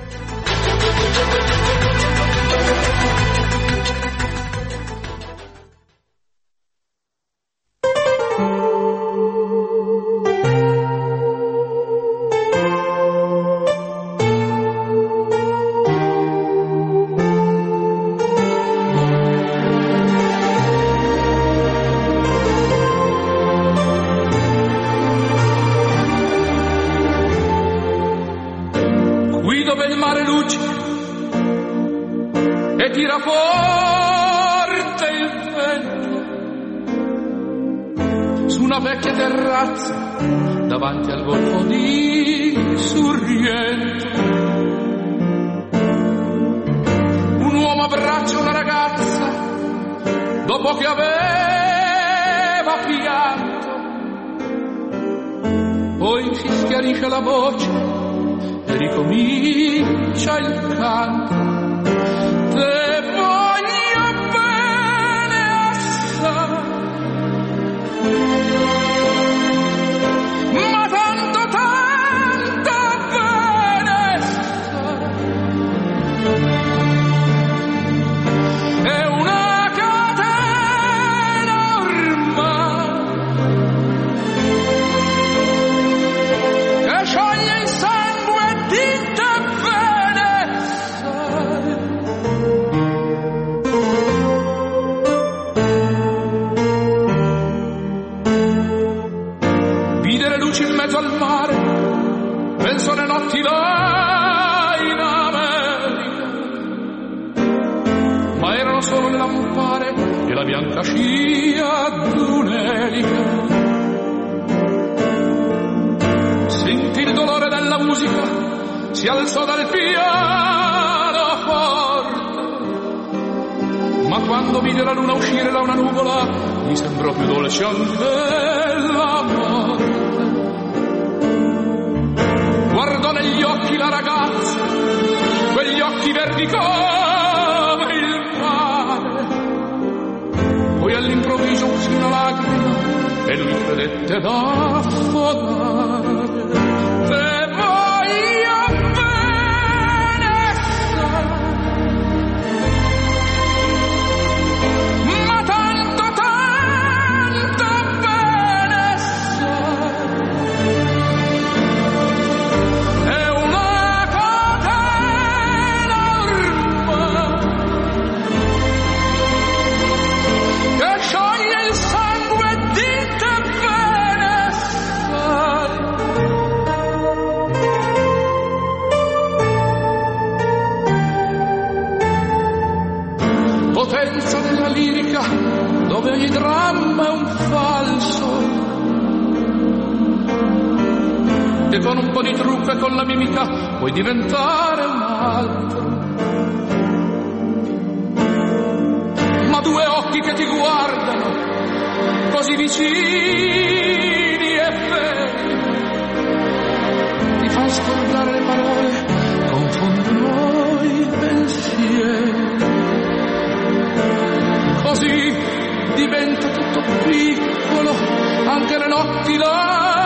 Diventa tutto piccolo, anche le notti là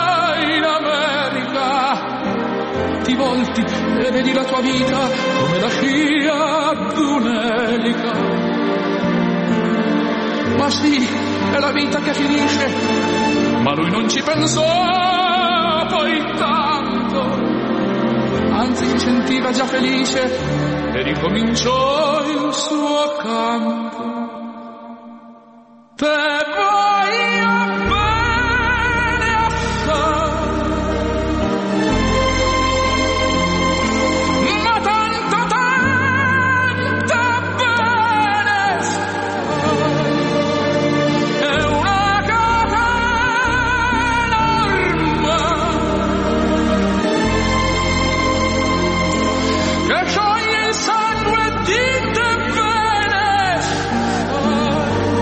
in America. Ti volti e vedi la tua vita come la scia d'un'elica. rimasti è la vita che finisce, ma lui non ci pensò poi tanto, anzi si sentiva già felice e ricominciò il suo canto. Te voglio bene assai, ma tanto bene stai, è una catena ormai che scioglie il sangue di te bene stai.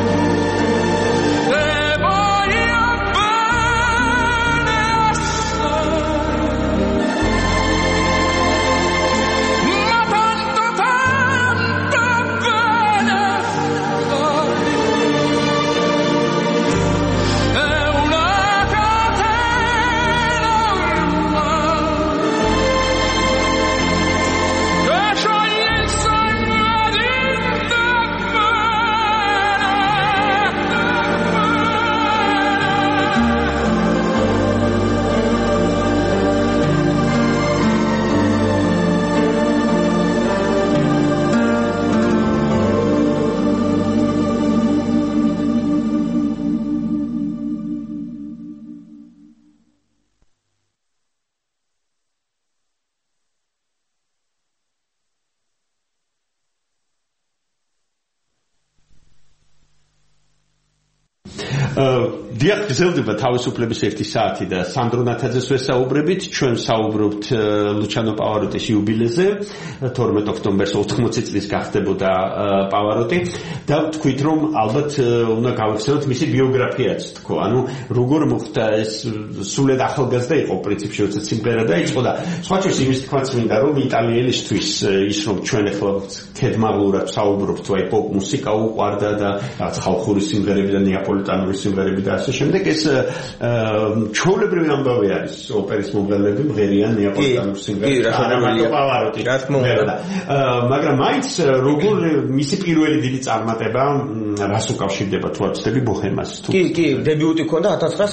დიახ, გრძელდება თავისუფლების 1 საათი და სანდრო ნათაძეს ვესაუბრებით. ჩვენ საუბრობთ ლუჩანო პავაროტის იუბილეზე. 12 ოქტომბერს 80 წლის გახდებოდა პავაროტი და ვთქვით, რომ ალბათ უნდა გავიხსენოთ მისი ბიოგრაფიაც თქო. ანუ როგორ მოხდა ეს, სულად ახალგაზრდა იყო პრინციპში, როცა სიმღერა დაიწყო და სხვაჩვენს იმის თქვაც მინდა, რომ იტალიელისთვის ის რომ ჩვენ ახლა თედმაღლურად საუბრობთ, თუ აი პოპ მუსიკა უყვარდა და რაღაც ხალხური სიმღერები და ნეაპოლიტანური სიმღერები და ასე შემდეგ, ეს ჩვეულებრივი ამბავი არის ოპერის მომღერლები მღერიან ნეაპოლიტანურ სიმღერებს, არამარტო პავაროტი. მაგრამ მაინც როგორ მისი პირველი დიდი წარმატება რას უკავშირდება თუ არ ვცდები ბოჰემას? კი, დებიუტი ჰქონდა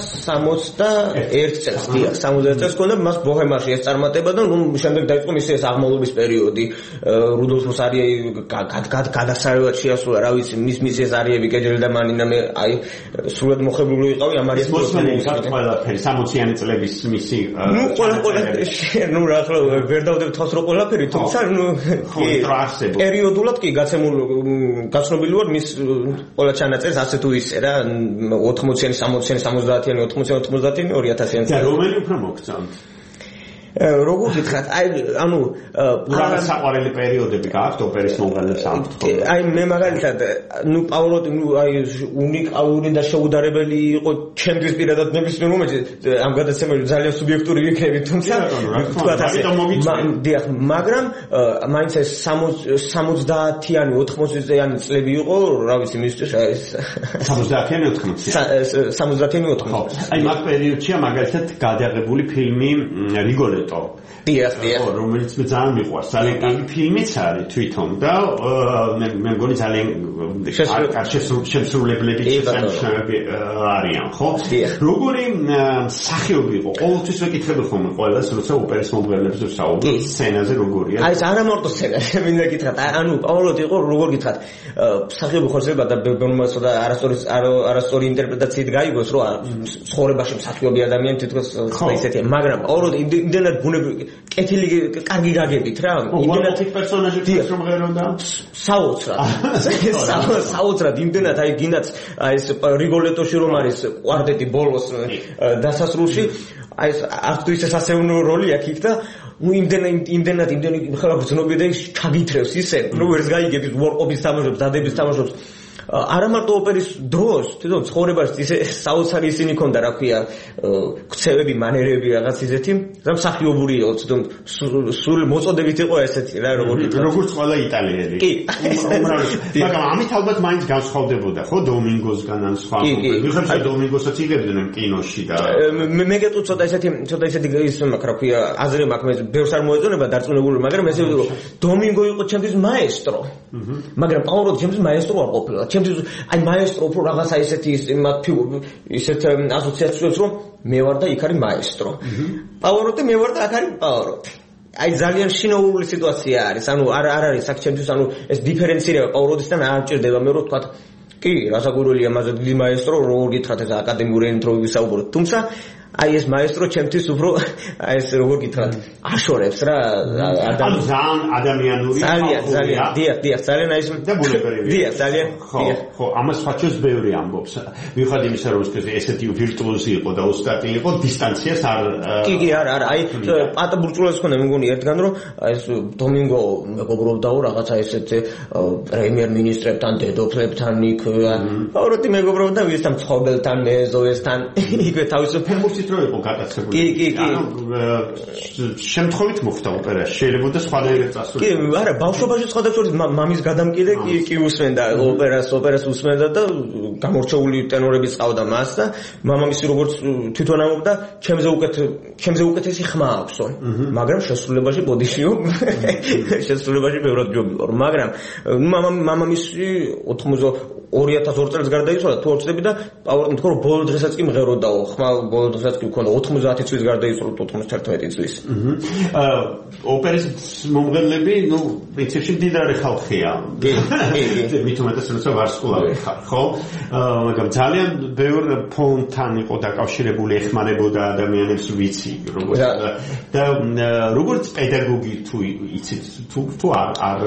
1961 წელს, დიახ, 70 წელს ჰქონდა მას ბოჰემაში ეს წარმატება და შემდეგ დაიწყო მისი ეს აღმავლობის პერიოდი. რუდოლფ მოსარიე გადასარევად შეასრულა, რა ვიცი, მის ეს არიები კეჯელი და მანინა მე აი სრულად მოხებული ვიყავი ამ არიებს ყველაფერი 60-იანი წლების მისი ნუ რა ხო ვერ დავდებ თავს რო ყველაფერი, თუმცა ნუ პერიოდულად კი გაცნობილი ვარ მის ყველა ჩანაწერს ასე თუ ისე რა 80-იანი 60-იანი 70-იანი 80-იანი 90-იანი 2000-იანი და რომელი უფრო მოგწონთ? როგორ გითხრათ, აი ანუ რა საყვარელი პერიოდები გააქვთ ოპერის მომღერლებს ამბობთ? აი მე მაგალითად, ნუ პავროტი, ნუ აი უნიკალური და შეუდარებელი იყო ჩემთვის პირადად ნებისმიერ მომენტში, ამ გადაცემები ძალიან სუბიექტური იქნება, თუმცა თქვათ ასე, დიახ, მაგრამ მაინც ეს 70-იანი 80-იანი წლები იყო, რა ვიცი, მისთვის ეს 70-იანი 80-იანი 70-იანი 80-იანი. აი მაგ პერიოდშია მაგალითად გადაღებული ფილმი რიგოლეტო. დიახ, რომელიც მე ძალიან მიყვარს. ძალიან კარგი ფილმიც არის თვითონ და მე მგონი ძალიან შემსრულებლები არიან, ხო? როგორი სახეობი იყო? ყოველთვის ვეკითხები ხოლმე ყველას, როცა ოპერის მომღერლებს ვსაუბრობ, სცენაზე როგორია? აი ეს არა მარტო სცენაზე, მინდა გითხრათ, ანუ პავროტი იყო, როგორ გითხრათ, სახეობი ხორცება და ბებონმასო და არასწორი ინტერპრეტაციით გაიგოს, რომ ცხოვრებაში მსახიობი ადამიანი თითქოს ისეთია, მაგრამ პავროტი იმდენად ბუნებრივი კეთილი კარგი გაგებით რა, იმდენად პერსონაჟი რომ ღერონდა საოცრად იმდენად აი გინდათ აი ეს რიგოლეტოში რომ არის კვარტეტი ბოლოს დასასრულში, აი ეს არც თუ ისე სასეუნო როლი აქვს იქ და ნუ იმდენად ხალხ გრძნობია და ჩაგითრევს ისე, რომ ვერც გაიგებს უარყოფის თამაშობს, დადების თამაშობს. არა მარტო ოპერის დროს, თვითონ ცხოვრებაში ისე საოცარი ისინი ქონდა, რა ქვია, ქცევები, მანერები, რაღაც ისეთი, და მსახიობური იყო, თვითონ სულ მოწოდებით იყო ესეთი რა, როგორც ყველა იტალიელი. კი. მაგრამ ამით ალბათ მაინც განსხვავდებოდა, ხო, დომინგოსგან ან სხვა. ვიღებთ დომინგოსაც იღებდნენ კინოში და მე გეტყვი ცოტა ისეთი ის მაქვს, რა ქვია, აზრი მაქვს, მე ბევრს არ მოეწონება დარწმუნებული, მაგრამ ესე დომინგო იყო ჩემთვის მაესტრო. მაგრამ პავროტი ჩემთვის მაესტრო არ ყოფილა. ჩემთვის აი მაესტრო უფრო რაღაცა ისეთი ისეთ ასოციაციებს რომ მე ვარ და იქ არის მაესტრო. პავაროტი მე ვარ და აქ არის პავაროტი. აი ძალიან შინაურული სიტუაცია არის. ანუ არ არის აქ ჩემთვის ანუ ეს დიფერენცირება პავაროტისგან არ ჭირდება მე რო თქვა კი რასაკვირველია მასე დიდი მაესტრო როგორ გითხრათ ეს აკადემიური ენით რო ვისაუბროთ. თუმცა აი ეს მაესტრო ჩემთვის უფრო აი ეს როგორ გითხრათ აშორებს რა ანუ ძალიან ადამიანური ძალიან დიახ ძალიან აი ეს და ბუნებრივი დიახ ძალიან ხო ამას ფაჩოს ბევრი ამბობს მიუხედავად იმისა რომ ესეთი ვირტუოზი იყო და ოსტატი იყო დისტანციას არ კი არა აი პატა ბურჭულას ხონდა მე მგონი ერთგან რომ ეს დომინგო მეგობრობდაო რაღაცა ესეთ პრემიერ-მინისტრებთან დედოფლებთან იქ პავროტი მეგობრობდა ვისთან მცხოვრებელთან მეზოესთან იქვე თავისუფლად რო იყო გატაცებული. კი. შემთხვევით მოხდა ოპერაში. შეიძლება სხვადასხვა წასული. კი, არა, ბავშვობაში სხვადასხვა მამის გადამკიდე კი უსმენდა ოპერას უსმენდა და გამორჩეული ტენორები წავდა მას და მამამისი როგორც თვითონ ამბობდა, ჩემზე უკეთესი ხმა აქვსო. მაგრამ შესრულებაში ბოდიშიო. შესრულებაში ბევრად ჯობი ვარ. მაგრამ მამამისი 2002 წელს გარდაიცვალა, თუ არ ვცდები და პავროტი თქო რომ ბოლო დღესაც კი მღეროდაო, ხმა ბოლო დღესაც კი მქონდა 90 წლის გარდაიცვალა 91 წლის. ოპერის მომღერლები, ნუ პრინციპში მდიდარი ხალხია. კი. მით უმეტეს როცა ვარსკვლავი ხარ, ხო? მაგრამ ძალიან ბევრ ფონთან იყო დაკავშირებული, ეხმარებოდა ადამიანებს ვიცი, როგორც და როგორც პედაგოგი თუ იცით, თუ არ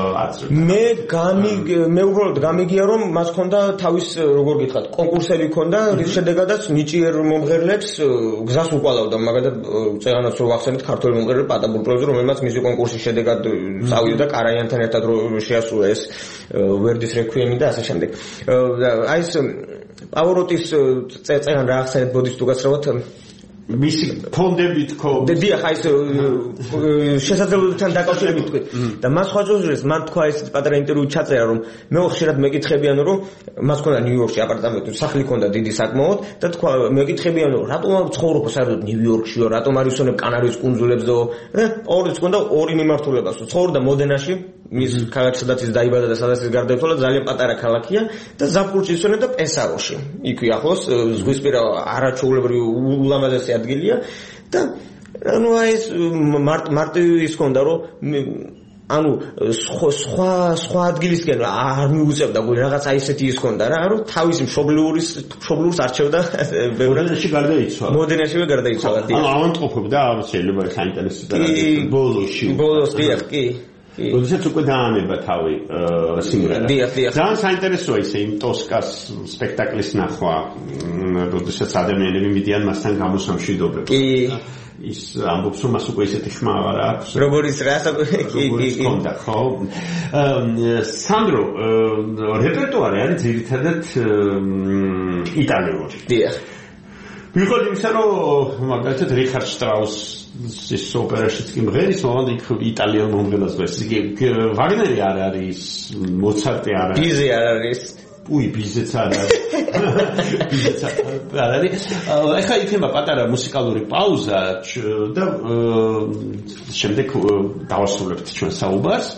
მე უბრალოდ გამიგია რომ მას ქონდა თავის როგორ გითხრათ კონკურსები ქონდა რის შედეგადაც ნიჭიერ მომღერლებს გზას უკვალავდა მაგალითად წერანაც რო ვახსენეთ ქართული მომღერლები პატა ბურჭულაძე რომელმაც მისი კონკურსის შედეგად წავიდა და კარაიანთან ერთად შეასრულა ეს ვერდის რეკვიემი და ასე შემდეგ აი ეს პავროტის წერან რა ახსენეთ ბოდიშ თუ გასწრებოთ მისი ფონდებით ხო დიახ აი ეს შესაძლებლობებთან დაკავშირებით თქვით და მას სხვა ჯერს მან თქვა ეს პატარა ინტერვიუ ჩაწერა რომ მე ხშირად მეკითხებიან რომ მას ქონდა ნიუ-იორკში აპარტამენტი სახლი ქონდა დიდი საკმაოდ და თქვა მეკითხებიან რომ რატომ არ ცხოვრობ საერთოდ ნიუ-იორკშიო რატომ არ ისონებ კანარის კუნძულებზეო და ორი ქონდა ორი მიმართულებას ცხოვრობდა მოდენაში მის ქალაქში სადაც ის დაიბადა და სადაც ის გარდაიცვალა ძალიან პატარა ქალაქია და ზაფხულში ისონებდა პესაროში იქვე ახლოს ზღვისპირა არაჩვეულებრივი ულამაზესი ადგილია და ანუ აი ეს მარტივი ის ქონდა რომ ანუ სხვა ადგილისკენ არ მიუწევდა გული რაღაც აი ესეთი ის ქონდა რა რომ თავისი მშობლიურს არჩევდა ბევრადში გარდაიცვალა მოდენაშივე გარდაიცვალა ანუ ავანტყოფობდა შეიძლება საინტერესო ბოლოს დიახ კი როდესაც უკვე დაანება თავი სიმღერა. დიახ. ძალიან საინტერესოა ისე იმ ტოსკას სპექტაკლის ნახვა, როდესაც ადამიანები მიდიან მასთან გამოსამშვიდობებლად. კი. ის ამბობს რომ მას უკვე ისეთი ხმა აღარ აქვს. როგორიც რასა კი. კონდა ხო? სანდრო, რეპერტუარი არის ძირითადად იტალიური. დიახ. მიუხედავად იმისა, რომ მაგალითად რიხარდ შტრაუსის ოპერაშიც კი მღერის, მაგრამ იქ იტალიელ მომღერალს ვერს. ვაგნერი არ არის, მოცარტი არ არის. ბიზე არ არის. ბიზეც არ არის. ბიზეც არ არის. ეხლა იქნება პატარა მუსიკალური პაუზა და შემდეგ დავასრულებთ ჩვენ საუბარს.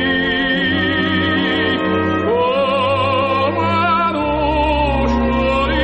Oh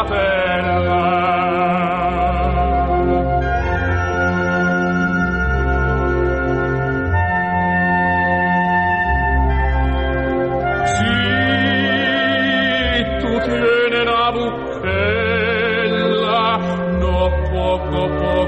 fratella. Sì, tu tiene la buchella, no poco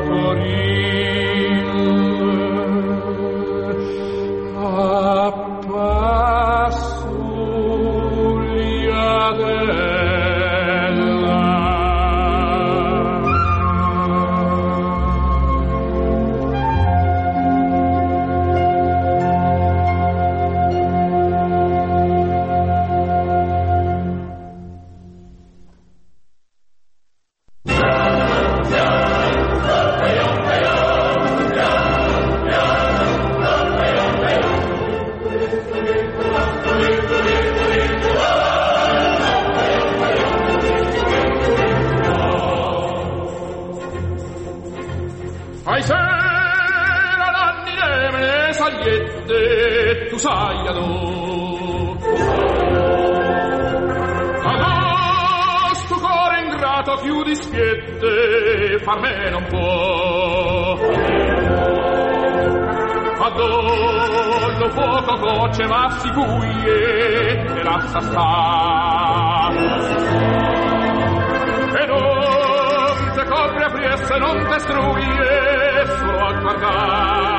tu sai agosto cuore ingrato chiudi spiette farmene un po' adollo poco voce ma si buie e lascia sta e non te copre aprirse non te struie solo a guardare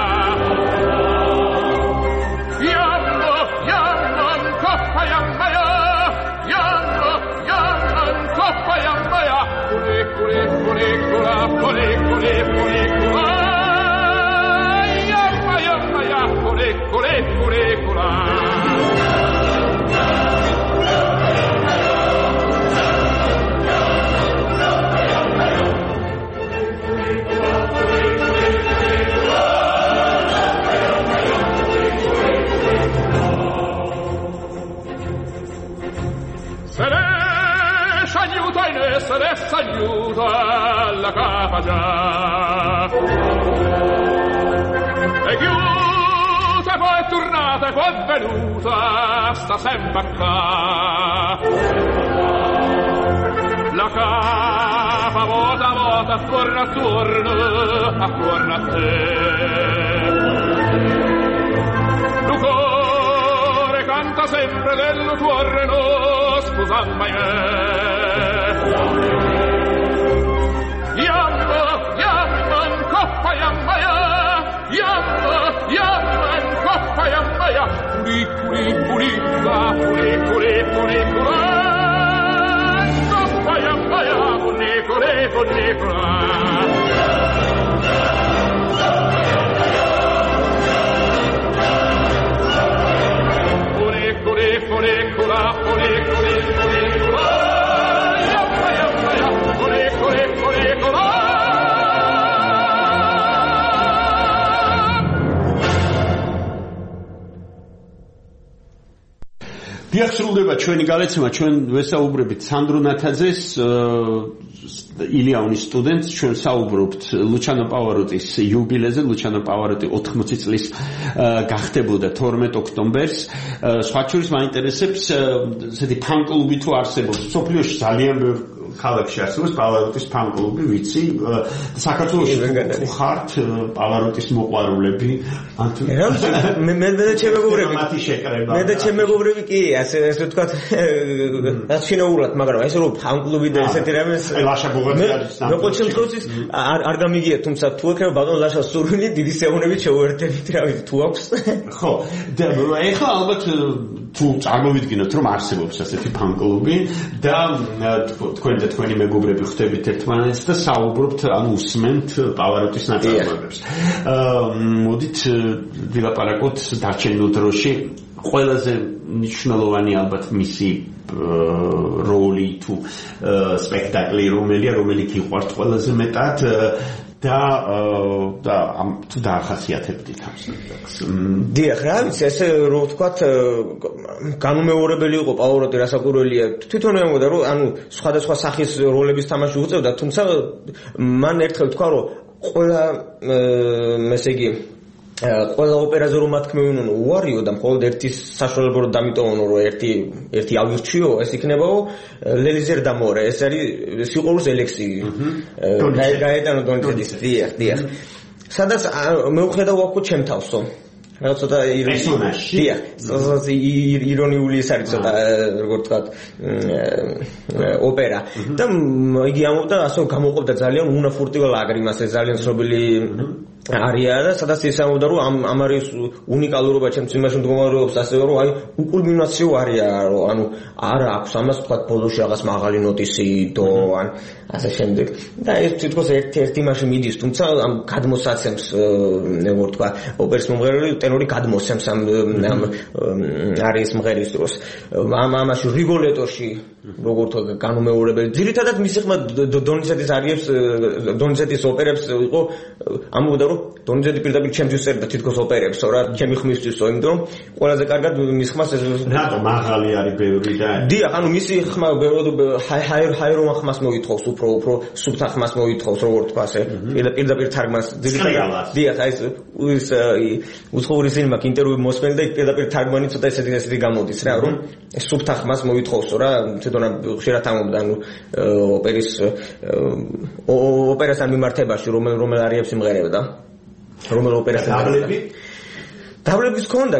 se ne s'aiuta la capa già e chiusa poi è tornata e poi è venuta sta sempre qua la capa volta attorno a te il cuore canta sempre del tuo reno scusa mai დიახსრულდება ჩვენი გალეცემა ჩვენ ვესაუბრებით სანდრო ნათაძეს ილია უნის სტუდენტს ჩვენ საუბრობთ ლუჩანო პავაროტის იუბილეზე ლუჩანო პავაროტი 80 წლის გახდებოდა 12 ოქტომბერს სხვა შორის მაინტერესებს ესეთი ფან-კლუბი თუ არსებობს სოფლიოში ძალიან ბევრ ქალაქში არსებობს პავაროტის ფან-კლუბი ვიცი საქართველოში თუ ხართ პავაროტის მოყვარულები მე და ჩემ მეგობრები კი ასე ვთქვათ რაციონალურად მაგრამ ეს რო ფან-კლუბი და ესეთი რამე მე ყოველ შემთხვევაში არ გამიგია თუმცა თუ ეკრება ბატონ ლაშას სურვილი დიდი სეუნებით შევერთებით რა ვიცი თუ აქვს ხო და ეხლა ალბათ თუ წარმოვიდგინოთ რომ არსებობს ასეთი ფან-კლუბი და თქვენ და თქვენი მეგობრები ხვდებით ერთმანეთს და საუბრობთ ანუ უსმენთ პავაროტის ნაწარმოებებს მოდით ვილაპარაკოთ დარჩენილ დროში ყველაზე მნიშვნელოვანი ალბათ მისი როლი თუ სპექტაკლი რომელი გიყვართ ყველაზე მეტად და თუ დაახასიათებდით ამ სპექტაკლს. დიახ, რა ვიცი, ესე რო ვთქვათ, განუმეორებელი იყო პავაროტი რასაკვირველია. თვითონ ემოდა რომ ანუ სხვადასხვა სახის როლების თამაში უწევდა, თუმცა მან ერთხელ თქვა რომ ყველა ესე იგი ყველა ოპერაზე რომ მათქმევინონ უარიო და მხოლოდ ერთი საშუალება რომ დამიტოვონ რომ ერთი ავირჩიო ეს იქნებაო ლელიზერ და მორე ეს არის სიყვარულის ელექსირი გაეტანო დონჯედის დიახ სადაც მე ვხედავ აქ ჩემ თავსო რაღაც ცოტა ირონიული ის არის ცოტა როგორ თქვა ოპერა და იგი ამობდა ასე გამოყოფდა ძალიან უნაფურტიო ლაგრიმას ეს ძალიან ცნობილი არია და სადაც ის ამობდა რომ ამ არის უნიკალურობა ჩემს იმაში მდგომარეობს ასევე რომ აი უკულმინაციო არია რომ ანუ არა აქვს ამას თქვა ბოლოში რაღაც მაღალი ნოტისი დო ან ასე შემდეგ და ეს თვითონ ერთ იმაში მიდის თუმცა ამ გადმოსაცემს როგორ თქვა ოპერის მომღერალი ტენორი გადმოსცემს ამ არის მღერის დროს ამაში რიგოლეტოში როგორ თქვა განუმეორებელი ძირითადად მისი ხმა დონიზეტის არიებს დონიზეტის ოპერებს იყო ამბობდა რომ დონიზეტი პირდაპირ ჩემთვის წერდა თითქოს ოპერებს რა ჩემი ხმისთვისო იმიტომ რომ ყველაზე კარგად მის ხმას რატო მაღალი არის ბევრი და დიახ ანუ მისი ხმა ბევრად ჰაერომა ხმას მოითხოვს უფრო სუფთა ხმას მოითხოვს როგორ თქვა ასე პირდაპირ თარგმანს დიახ აი ეს უცხოური სინემა ინტერვიუ მოსმენდა იქ პირდაპირ თარგმანი ცოტა ესეთი გამოდის რა რომ სუფთა ხმას მოითხოვსო რა თვითონ ხშირად ამბობდა ანუ ოპერასთან მიმართებაში რომელ არიებს იმღერებდა რომელ ოპერასთან დაბლების ქონდა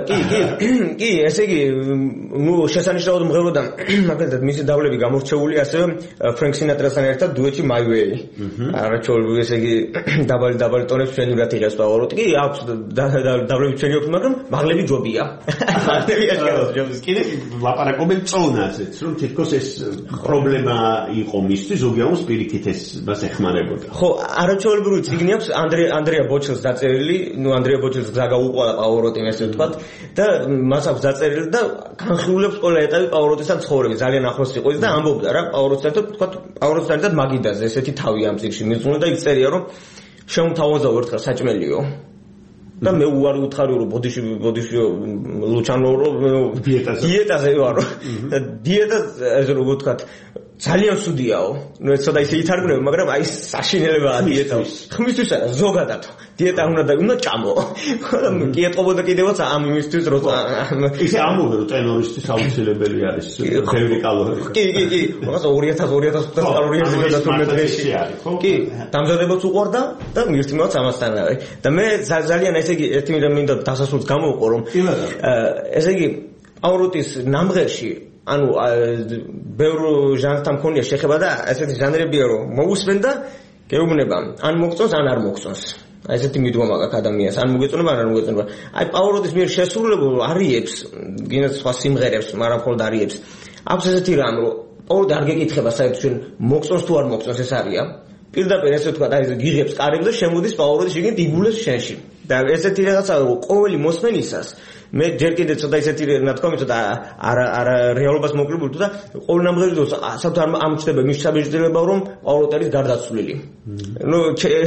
კი ესე იგი ნუ შესანიშნავად მღეროდა მაგალითად მისი დაბლები გამორჩეული ასევე ფრენკ სინატრასთან ერთად დუეტი My Way არაჩვეულებრივი ესე იგი დაბალი ტონებს ჩვენურად იღებს პავაროტი კი აქვს დაბლები ჩვენი აქვს მაგრამ მაღლები ჯობია მაღლები ჯობს კიდე ლაპარაკობენ წონაზეც რომ თითქოს ეს პრობლემა იყო მისთვის ზოგიერთი პირიქით ეს მას ეხმარებოდა ხო არაჩვეულებრივი წიგნი აქვს ანდრეა ბოჩელს დაწერილი ნუ ანდრეა ბოჩელს გაგაუყვა პავაროტი ესე ვთქვათ და მას აქვს დაწერილი და განხილულებს ყველა ეტაპი პავაროტისთან ცხოვრების ძალიან ახლოს იყო და ამბობდა რა პავაროტისთან ვთქვათ პავაროტისთან ერთად მაგიდაზე ესეთი თავი ამ წიგნში მიძღვნილ და იწერია რომ შემოთავაზაო ერთხელ საჭმელიო და მე უარი უთხარი რომ ბოდიში ლუჩანო რომ დიეტაზე ვარო და დიეტა ეს როგორ ვთქვათ ძალიან სუდიაო ნუ ეს ცოტა ისე ითარგმნება მაგრამ აი საშინელებაა დიეტა ხმისთვის არა ზოგადად დიეტა უნდა ჭამო კი ეტყობოდა კიდევაც ამ იმისთვის რომ ისე ამბობდა რომ ტენორისთვის აუცილებელი არის ბევრი კალორია კი რაღაც 2000 კალორიაზე გადათვლაში კი დამზადებაც უყარდა და მირთმევაც ამასთანავე და მე ძალიან ესე იგი ერთი მინდა დასასრულს გამოვყო რომ ესე იგი პავაროტის ნამღერში ანუ ბევრ ჟანრთან მქონია შეხება და ესეთი ჟანრებია რომ მოусმენ და გეუბნება ან მოგწონს ან არ მოგწონს აი ესეთი მიდგომა აქვს ადამიანს ან მოგეწონება ან არ მოგეწონება აი პავაროტის მიერ შესრულებულ არიებს გინდა სხვა სიმღერებს მაგრამ მხოლოდ არიებს აქვს ესეთი რამ რომ პავაროტი არ გეკითხება საერთოდ შენ მოგწონს თუ არ მოგწონს ეს არია პირდაპირ ესე ვთქვა აი გიღებს კარებს და შემოდის პავაროტი შეგენ იგულებს შენში და ესეთი რაღაცა რომ ყოველი მოსმენისას მე ჯერ კიდე ცოტა ისეთი ნათქვამი ცოტა არა რეალობას მოკლებული თუ და ყოველ ნამღერის დროს საერთოდ არ ამჩნდება მის საბეჭდილება რომ პავაროტი არის გარდაცვლილი ნუ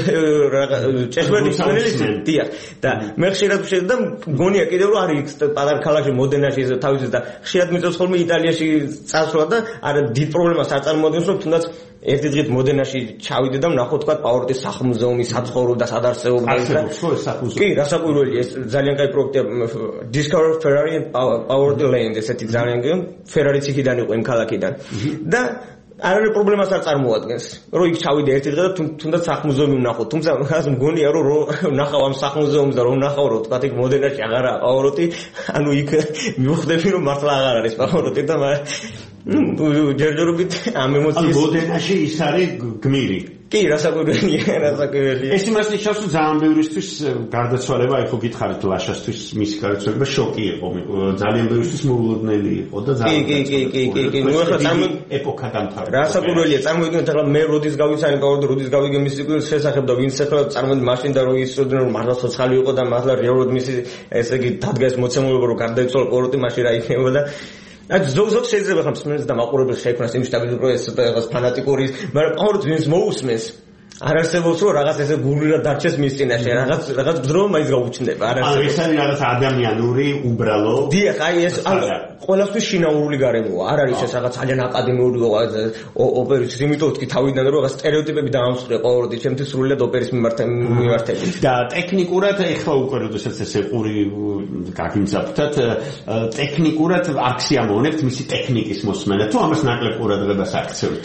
ჭეშმარიტი დიახ და მე ხშირად და მგონია კიდევ რომ არის პატარა ქალაქში მოდენაში თავის და ხშირად მიწევს ხოლმე იტალიაში წასვლა და არა დიდ პრობლემას არ წარმოადგენს რომ თუნდაც ერთი დღით მოდენაში ჩავიდე და ვნახო თქვა პავაროტის სახლ-მუზეუმი, საცხოვრო და სადარსეულობა კი, რასაკვირველია, ეს ძალიან კაი პროექტია Discover Ferrari and Pavarotti Land ესეთი ძალიან კაი Ferrari ციხიდან იყო იმ ქალაქიდან და არა პრობლემას არ წარმოადგენს რომ იქ ჩავიდე ერთი დღე და თუნდაც სახლ-მუზეუმი ვნახო თუმცა ხას მგონია რომ ვნახავ ამ სახლ-მუზეუმს და რომ ვნახავ რომ თქვა იქ მოდენაში აღარა პავაროტი ანუ იქ მივხვდები რომ მართლა აღარ არის პავაროტი და ჯერჯერობით ამ ემოციას მოდენაში ის არის გმირი კი რასაკვირველია ეს იმას ნიშნავს რომ ძალიან ბევრისთვის გარდაცვალება აი ხო გითხარით ლაშასთვის მისი გარდაცვალება შოკი იყო ძალიან ბევრისთვის მოულოდნელი იყო და ძალიან კი ნუ ახლა ეპოქა დამთავრდა რასაკვირველია წარმოვიდგინეთ ახლა მე როდის გავიცანი პავაროტი როდის გავიგე მისი შესახებ და ვინც ახლა წარმოვიდგინეთ მაშინ და რომ ისოდენ რომ მართლა ცოცხალი იყო და მართლა რეალურად მისი ესე იგი დადგა ეს მოცემულობა რომ გარდაიცვალა პავაროტი მაშინ რა იქნებოდა აი ზოგ შეიძლება ხომ მსმენელს და მაყურებელს შეექმნას იმ შტაბის პროექტს და რაღაც ფანატიკური მაგრამ პავაროტი ვინც მოусმენს არ არსებობს რომ რაღაც ესე გულირად დარჩეს მის წინაშე რაღაც ბრძოლა მაინც გაუჩნდება არ არსებობს ეს არის რაღაც ადამიანური უბრალო დიახ აი ეს ყველასთვის შინაურული გარემოა. არ არის ეს რაღაც ძალიან აკადემიური ოპერის, იმიტომ თქვი თავიდან რომ რაღაც სტერეოტიპები დაამსხვრია ყოველდღე ჩემთვის სრულიად ოპერის მიმართებით. და ტექნიკურად ეხლა უკვე როდესაც ესე ყური გაგიმზაბდათ, ტექნიკურად აქ სიამოვნებთ მისი ტექნიკის მოსმენა თუ ამას ნაკლებ ყურადღებას აქცევთ?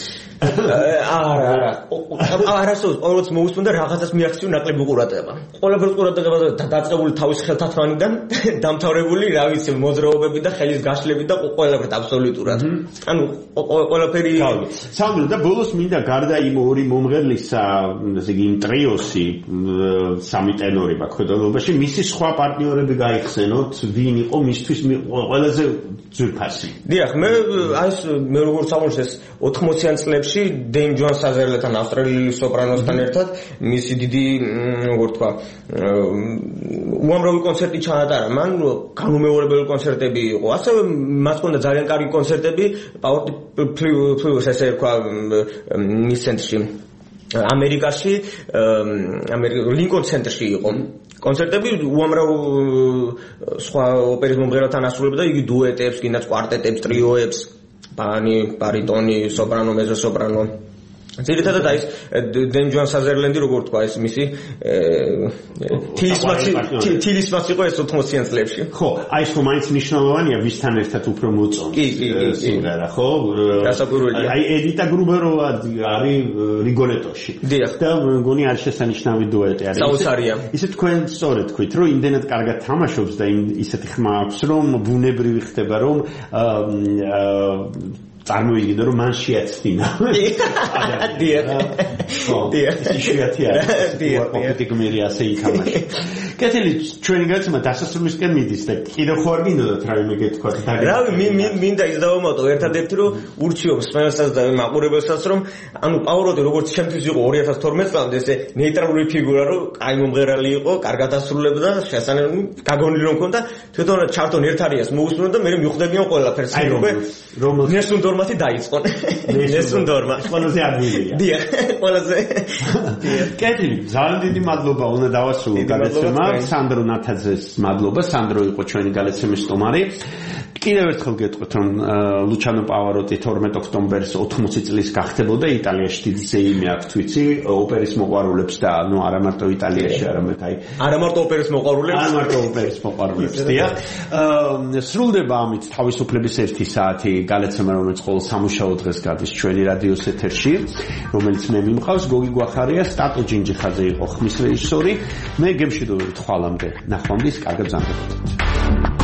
არა, ყოველთვის მოусმენდა რაღაცას მიაქციო ნაკლები ყურადღება. ყველაფერს ყურადღება დაწყებული თავის ხელთათმანიდან დამთავრებული, რა ვიცი, მოძრაობები და ხელის გაშლები და ყველაფერს აბსოლუტურად. ანუ ყველაფერი სამბლო და ბოლოს მინდა გარდა იმ ორი მომღერლისა, ესე იგი იმ ტრიოსი, სამი ტენორი ბაქოდალობაში, მისი სხვა პარტნიორები გაიხსენოთ, ვინ იყო მისთვის ყველაზე ძვირფასი? დიახ, მე როგორც აღმოჩნდა 80-იან წლებში დეინ ჯონ საზერლეთან ავსტრალიელი სოპრანოსთან ერთად მისი დიდი როგორ თქვა უამრავი კონცერტი ჩაატარა მან განუმეორებელი კონცერტები იყო ასევე მას ჰქონდა ძალიან კარგი კონცერტები პლუს ესე თქვა მის ცენტრში ამერიკაში ლინკონ ცენტრში იყო კონცერტები უამრავ სხვა ოპერის მომღერალთან ასრულებდა იგი დუეტებს, კიდაც კვარტეტებს, ტრიოებს ბარიტონი, სოპრანო, მეზო-სოპრანო. ძირითადად ის დენ ჯონ საზერლენდი როგორ თქვა ეს მისი თილისმაც იყო ეს 80-იან წლებში. ხო, აი ეს რომ მაინც მნიშვნელოვანია ვისთან ერთად უფრო მოწონს. სიმღერა, ხო? გასაკვირველია. აი ედიტა გრუბეროვა არის რიგონეტოში. და მგონი არის შესანიშნავი დუეტი არის. საოცარია. ისე თქვენ სწორედ თქვით, რომ იმდენად კარგად თამაშობს და ისეთი ხმა აქვს, რომ ბუნებრივი ხდება, რომ წარმოიდგინე რომ მან შეაცდინა. დიახ. დიახ. ისიათია. დიახ. ოპტიკმერი ასე ითამაშა. კეთილი, ჩვენი გაცემა დასასრულისკენ მიდის და კიდევ ხო არ გინდოდათ რაიმე გეთქვათ და რავი, მინდა ის დავამატო ერთადერთი რომ ურჩიობს სპენსას და მაყურებელსაც რომ ანუ პაუროტი როგორც ჩემთვის იყო 2012 წლამდე ესე ნეიტრალური ფიგურა რომ კაი მომღერალი იყო, კარგად ასრულებდა, შესაძლებელი გაგონილი რომ მქონდა, თვითონ ჩარტონ ერთ არიას მოусმენო და მე მიხვდებიან ყველაფერს. აი რომ ნესუნდორმათი დაიწყო. ნესუნდორმა ყველაზე ადვილია. დიახ, ყველაზე. კეთილი, ძალიან დიდი მადლობა უნდა დავასრულო გადაცემა. სანდრო ნათაძეს მადლობა. სანდრო იყო ჩვენი გადაცემის სტუმარი. კიდევ ერთხელ გეტყვით რომ ლუჩანო პავაროტი 12 ოქტომბერს 80 წლის გახდებოდა იტალიაში დიდი ზეიმი აქვს ვიცი ოპერის მოყვარულებს და ნუ არა მარტო იტალიაში არამედ აი არა მარტო ოპერის მოყვარულებს არა მარტო ოპერის მოყვარულებს დიახ სრულდება ამით თავისუფლების 1 საათი გადაცემა რომელიც ყოველ სამუშაო დღეს გადის ჩვენი რადიოს ეთერში რომელიც მე მიმყავს გოგი გვახარია სტატო ჯინჯიხაძე იყო ხმის რეჟისორი მე გემშვიდობებით ხვალამდე ნახვამდის კარგად ბრძანდებოდეთ